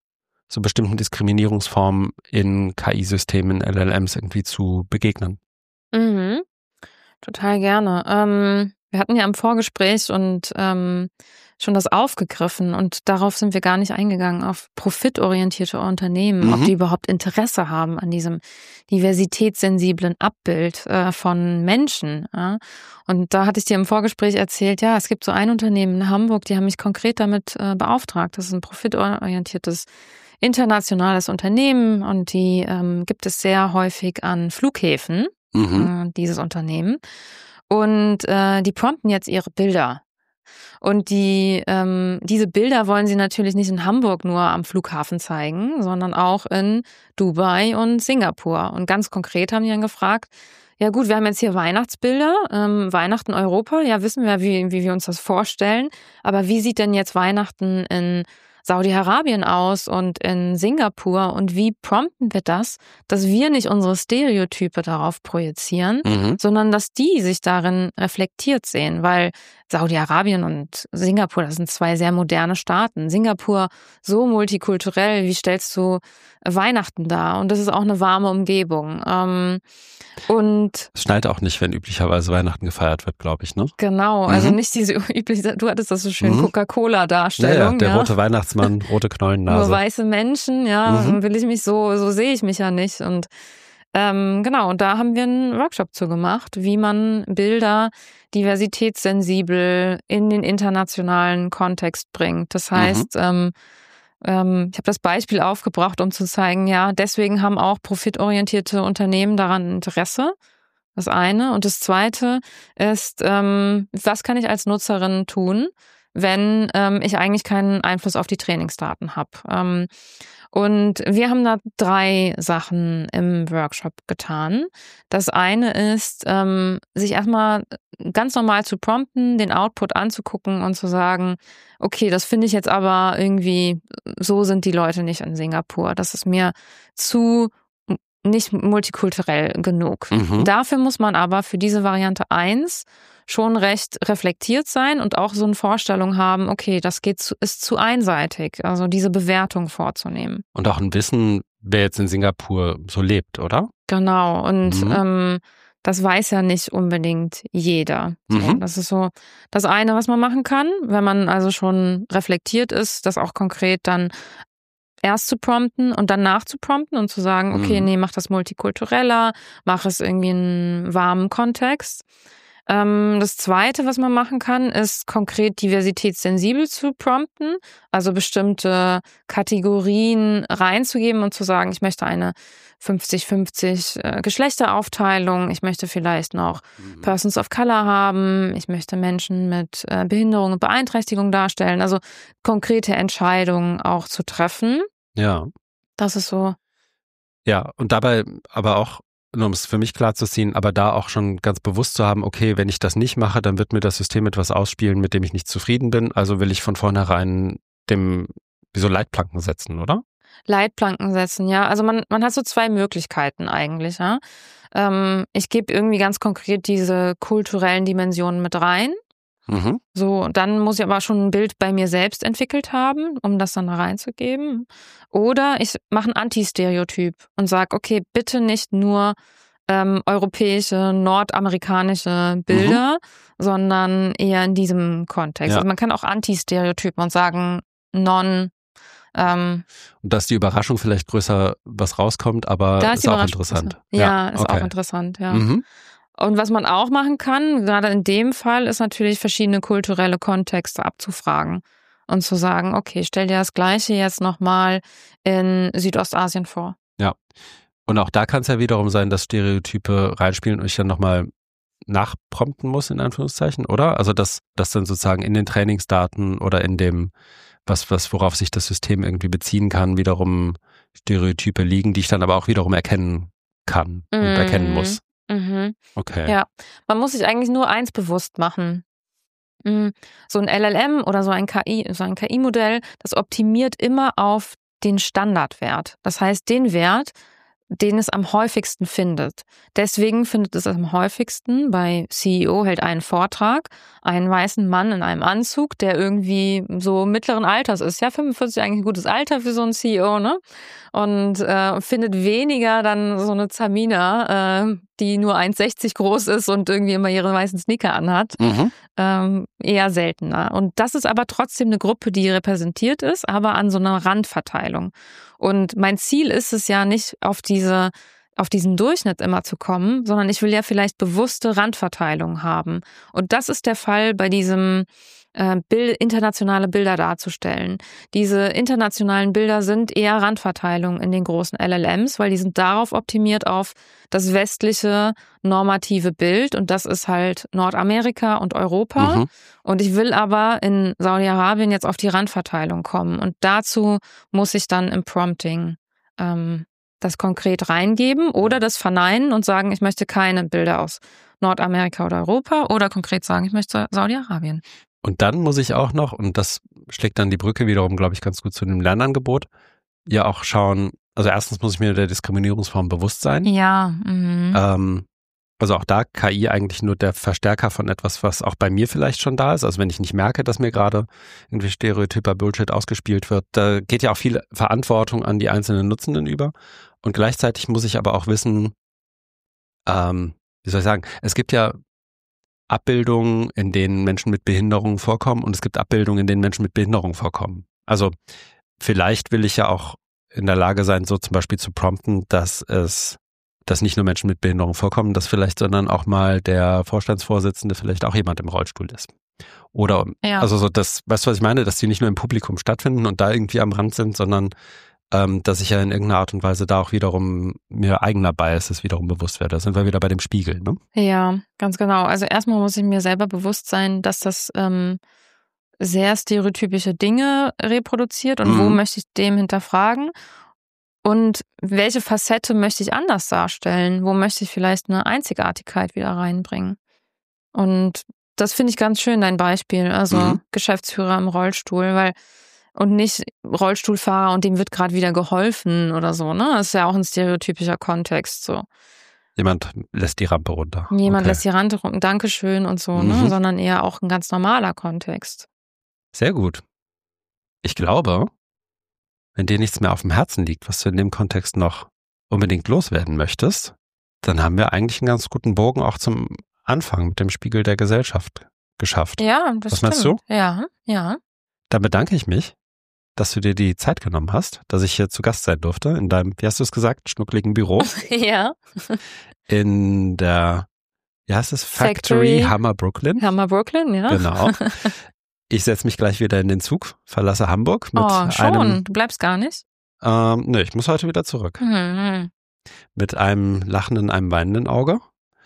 so bestimmten Diskriminierungsformen in KI-Systemen, LLMs irgendwie zu begegnen? Mhm. Total gerne. Wir hatten ja im Vorgespräch und schon das aufgegriffen und darauf sind wir gar nicht eingegangen, auf profitorientierte Unternehmen, ob die überhaupt Interesse haben an diesem diversitätssensiblen Abbild von Menschen. Ja? Und da hatte ich dir im Vorgespräch erzählt, ja, es gibt so ein Unternehmen in Hamburg, die haben mich konkret damit beauftragt. Das ist ein profitorientiertes internationales Unternehmen und die gibt es sehr häufig an Flughäfen, dieses Unternehmen. Und die prompten jetzt ihre Bilder. Und diese Bilder wollen sie natürlich nicht in Hamburg nur am Flughafen zeigen, sondern auch in Dubai und Singapur. Und ganz konkret haben die dann gefragt, ja gut, wir haben jetzt hier Weihnachtsbilder, Weihnachten Europa, ja wissen wir, wie wir uns das vorstellen. Aber wie sieht denn jetzt Weihnachten in Saudi-Arabien aus und in Singapur und wie prompten wir das, dass wir nicht unsere Stereotype darauf projizieren, sondern dass die sich darin reflektiert sehen, weil Saudi-Arabien und Singapur, das sind zwei sehr moderne Staaten. Singapur so multikulturell, wie stellst du Weihnachten dar? Und das ist auch eine warme Umgebung. Und es schneit auch nicht, wenn üblicherweise Weihnachten gefeiert wird, glaube ich, ne? Genau, also nicht diese übliche, du hattest das so schön, Coca-Cola-Darstellung. Ja, der rote Weihnachtsmann, rote Knollennase. Nur weiße Menschen, will ich mich so sehe ich mich ja nicht. Und genau, und da haben wir einen Workshop zu gemacht, wie man Bilder diversitätssensibel in den internationalen Kontext bringt. Das heißt, ich habe das Beispiel aufgebracht, um zu zeigen, ja, deswegen haben auch profitorientierte Unternehmen daran Interesse. Das eine. Und das zweite ist, was kann ich als Nutzerin tun, wenn ich eigentlich keinen Einfluss auf die Trainingsdaten habe. Und wir haben da 3 Sachen im Workshop getan. Das eine ist, sich erstmal ganz normal zu prompten, den Output anzugucken und zu sagen, okay, das finde ich jetzt aber irgendwie, so sind die Leute nicht in Singapur. Das ist mir zu nicht multikulturell genug. Dafür muss man aber für diese Variante 1 schon recht reflektiert sein und auch so eine Vorstellung haben, okay, das ist zu einseitig, also diese Bewertung vorzunehmen. Und auch ein Wissen, wer jetzt in Singapur so lebt, oder? Genau, und das weiß ja nicht unbedingt jeder. So, das ist so das eine, was man machen kann, wenn man also schon reflektiert ist, das auch konkret dann erst zu prompten und dann nachzuprompten und zu sagen, okay, nee, mach das multikultureller, mach es irgendwie in einem warmen Kontext. Das zweite, was man machen kann, ist konkret diversitätssensibel zu prompten, also bestimmte Kategorien reinzugeben und zu sagen, ich möchte eine 50-50 Geschlechteraufteilung, ich möchte vielleicht noch Persons of Color haben, ich möchte Menschen mit Behinderung und Beeinträchtigung darstellen, also konkrete Entscheidungen auch zu treffen. Ja. Das ist so. Ja, und dabei aber auch, nur um es für mich klar zu ziehen, aber da auch schon ganz bewusst zu haben, okay, wenn ich das nicht mache, dann wird mir das System etwas ausspielen, mit dem ich nicht zufrieden bin. Also will ich von vornherein wie so Leitplanken setzen, oder? Leitplanken setzen, ja. Also man hat so 2 Möglichkeiten eigentlich. Ja? Ich gebe irgendwie ganz konkret diese kulturellen Dimensionen mit rein. So, dann muss ich aber schon ein Bild bei mir selbst entwickelt haben, um das dann reinzugeben. Oder ich mache ein Anti-Stereotyp und sage, okay, bitte nicht nur europäische, nordamerikanische Bilder, sondern eher in diesem Kontext. Ja. Also man kann auch Anti-Stereotypen und sagen, und dass die Überraschung vielleicht größer was rauskommt, aber da ist auch interessant. Ja, ist auch interessant, ja. Und was man auch machen kann, gerade in dem Fall, ist natürlich verschiedene kulturelle Kontexte abzufragen und zu sagen, okay, stell dir das Gleiche jetzt nochmal in Südostasien vor. Ja, und auch da kann es ja wiederum sein, dass Stereotype reinspielen und ich dann nochmal nachprompten muss, in Anführungszeichen, oder? Also dass dann sozusagen in den Trainingsdaten oder in dem, worauf sich das System irgendwie beziehen kann, wiederum Stereotype liegen, die ich dann aber auch wiederum erkennen kann und erkennen muss. Okay. Ja, man muss sich eigentlich nur eins bewusst machen. So ein LLM oder so ein KI-Modell, das optimiert immer auf den Standardwert. Das heißt, den Wert, den es am häufigsten findet. Deswegen findet es am häufigsten bei CEO hält einen Vortrag, einen weißen Mann in einem Anzug, der irgendwie so mittleren Alters ist. Ja, 45 eigentlich ein gutes Alter für so einen CEO, ne? Und findet weniger dann so eine Zamina, die nur 1,60 groß ist und irgendwie immer ihre weißen Sneaker anhat. Eher seltener. Und das ist aber trotzdem eine Gruppe, die repräsentiert ist, aber an so einer Randverteilung. Und mein Ziel ist es ja nicht, auf diesen Durchschnitt immer zu kommen, sondern ich will ja vielleicht bewusste Randverteilung haben. Und das ist der Fall bei diesem internationale Bilder darzustellen. Diese internationalen Bilder sind eher Randverteilung in den großen LLMs, weil die sind darauf optimiert auf das westliche normative Bild und das ist halt Nordamerika und Europa. Und ich will aber in Saudi-Arabien jetzt auf die Randverteilung kommen und dazu muss ich dann im Prompting das konkret reingeben oder das verneinen und sagen, ich möchte keine Bilder aus Nordamerika oder Europa oder konkret sagen, ich möchte Saudi-Arabien. Und dann muss ich auch noch, und das schlägt dann die Brücke wiederum, glaube ich, ganz gut zu dem Lernangebot, ja auch schauen, also erstens muss ich mir der Diskriminierungsform bewusst sein. Ja. Also auch da KI eigentlich nur der Verstärker von etwas, was auch bei mir vielleicht schon da ist. Also wenn ich nicht merke, dass mir gerade irgendwie stereotyper Bullshit ausgespielt wird, da geht ja auch viel Verantwortung an die einzelnen Nutzenden über. Und gleichzeitig muss ich aber auch wissen, wie soll ich sagen, es gibt ja Abbildungen, in denen Menschen mit Behinderungen vorkommen und es gibt Abbildungen, in denen Menschen mit Behinderung vorkommen. Also vielleicht will ich ja auch in der Lage sein, so zum Beispiel zu prompten, dass nicht nur Menschen mit Behinderung vorkommen, dass vielleicht, sondern auch mal der Vorstandsvorsitzende vielleicht auch jemand im Rollstuhl ist. Oder, also so das, weißt du, was ich meine, dass die nicht nur im Publikum stattfinden und da irgendwie am Rand sind, sondern dass ich ja in irgendeiner Art und Weise da auch wiederum mir eigener Biases wiederum bewusst werde. Da sind wir wieder bei dem Spiegel, ne? Ja, ganz genau. Also erstmal muss ich mir selber bewusst sein, dass das sehr stereotypische Dinge reproduziert und wo möchte ich dem hinterfragen und welche Facette möchte ich anders darstellen, wo möchte ich vielleicht eine Einzigartigkeit wieder reinbringen. Und das finde ich ganz schön, dein Beispiel, also Geschäftsführer im Rollstuhl, und nicht Rollstuhlfahrer und dem wird gerade wieder geholfen oder so, ne? Das ist ja auch ein stereotypischer Kontext, so. Jemand lässt die Rampe runter. Jemand lässt die Rampe runter, Dankeschön und so, ne? Sondern eher auch ein ganz normaler Kontext. Sehr gut. Ich glaube, wenn dir nichts mehr auf dem Herzen liegt, was du in dem Kontext noch unbedingt loswerden möchtest, dann haben wir eigentlich einen ganz guten Bogen auch zum Anfang mit dem Spiegel der Gesellschaft geschafft. Ja, das stimmt. Was meinst du? Ja. Dann bedanke ich mich, dass du dir die Zeit genommen hast, dass ich hier zu Gast sein durfte in deinem, wie hast du es gesagt, schnuckligen Büro. Ja. In der, wie heißt es? Factory Hammer Brooklyn. Hammer Brooklyn, ja. Genau. Ich setze mich gleich wieder in den Zug, verlasse Hamburg mit schon? Du bleibst gar nicht? Nö, ich muss heute wieder zurück. Mit einem lachenden, einem weinenden Auge.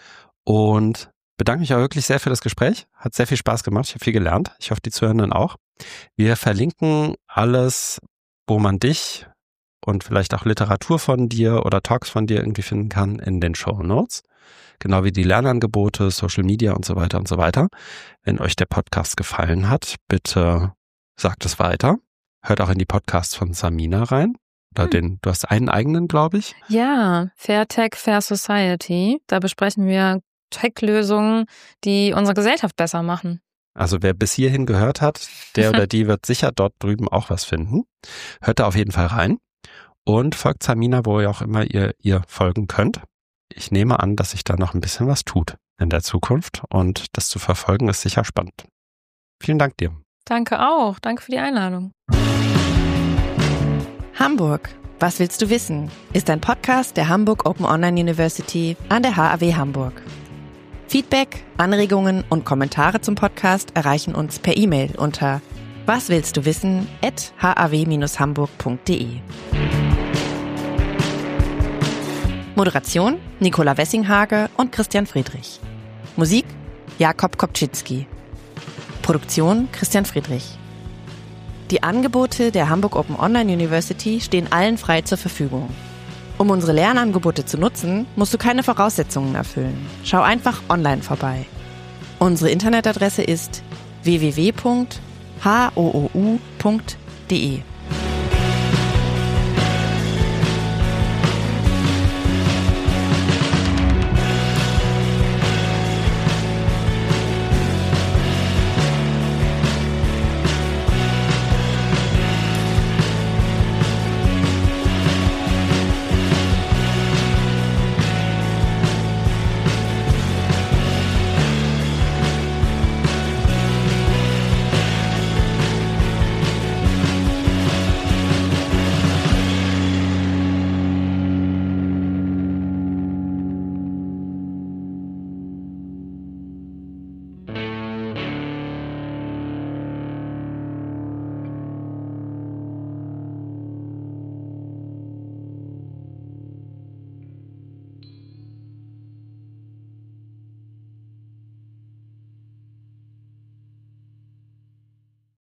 Und bedanke mich auch wirklich sehr für das Gespräch. Hat sehr viel Spaß gemacht. Ich habe viel gelernt. Ich hoffe, die Zuhörenden auch. Wir verlinken alles, wo man dich und vielleicht auch Literatur von dir oder Talks von dir irgendwie finden kann, in den Shownotes. Genau wie die Lernangebote, Social Media und so weiter und so weiter. Wenn euch der Podcast gefallen hat, bitte sagt es weiter. Hört auch in die Podcasts von Samina rein. Oder du hast einen eigenen, glaube ich. Ja, Fair Tech, Fair Society. Da besprechen wir Tech-Lösungen, die unsere Gesellschaft besser machen. Also wer bis hierhin gehört hat, der oder die wird sicher dort drüben auch was finden. Hört da auf jeden Fall rein und folgt Samina, wo ihr auch immer ihr folgen könnt. Ich nehme an, dass sich da noch ein bisschen was tut in der Zukunft und das zu verfolgen ist sicher spannend. Vielen Dank dir. Danke auch. Danke für die Einladung. Hamburg. Was willst du wissen? Ist ein Podcast der Hamburg Open Online University an der HAW Hamburg. Feedback, Anregungen und Kommentare zum Podcast erreichen uns per E-Mail unter waswillstduwissen@haw-hamburg.de. Moderation Nicola Wessinghage und Christian Friedrich. Musik Jakob Kopczycki. Produktion Christian Friedrich. Die Angebote der Hamburg Open Online University stehen allen frei zur Verfügung. Um unsere Lernangebote zu nutzen, musst du keine Voraussetzungen erfüllen. Schau einfach online vorbei. Unsere Internetadresse ist www.hoou.de.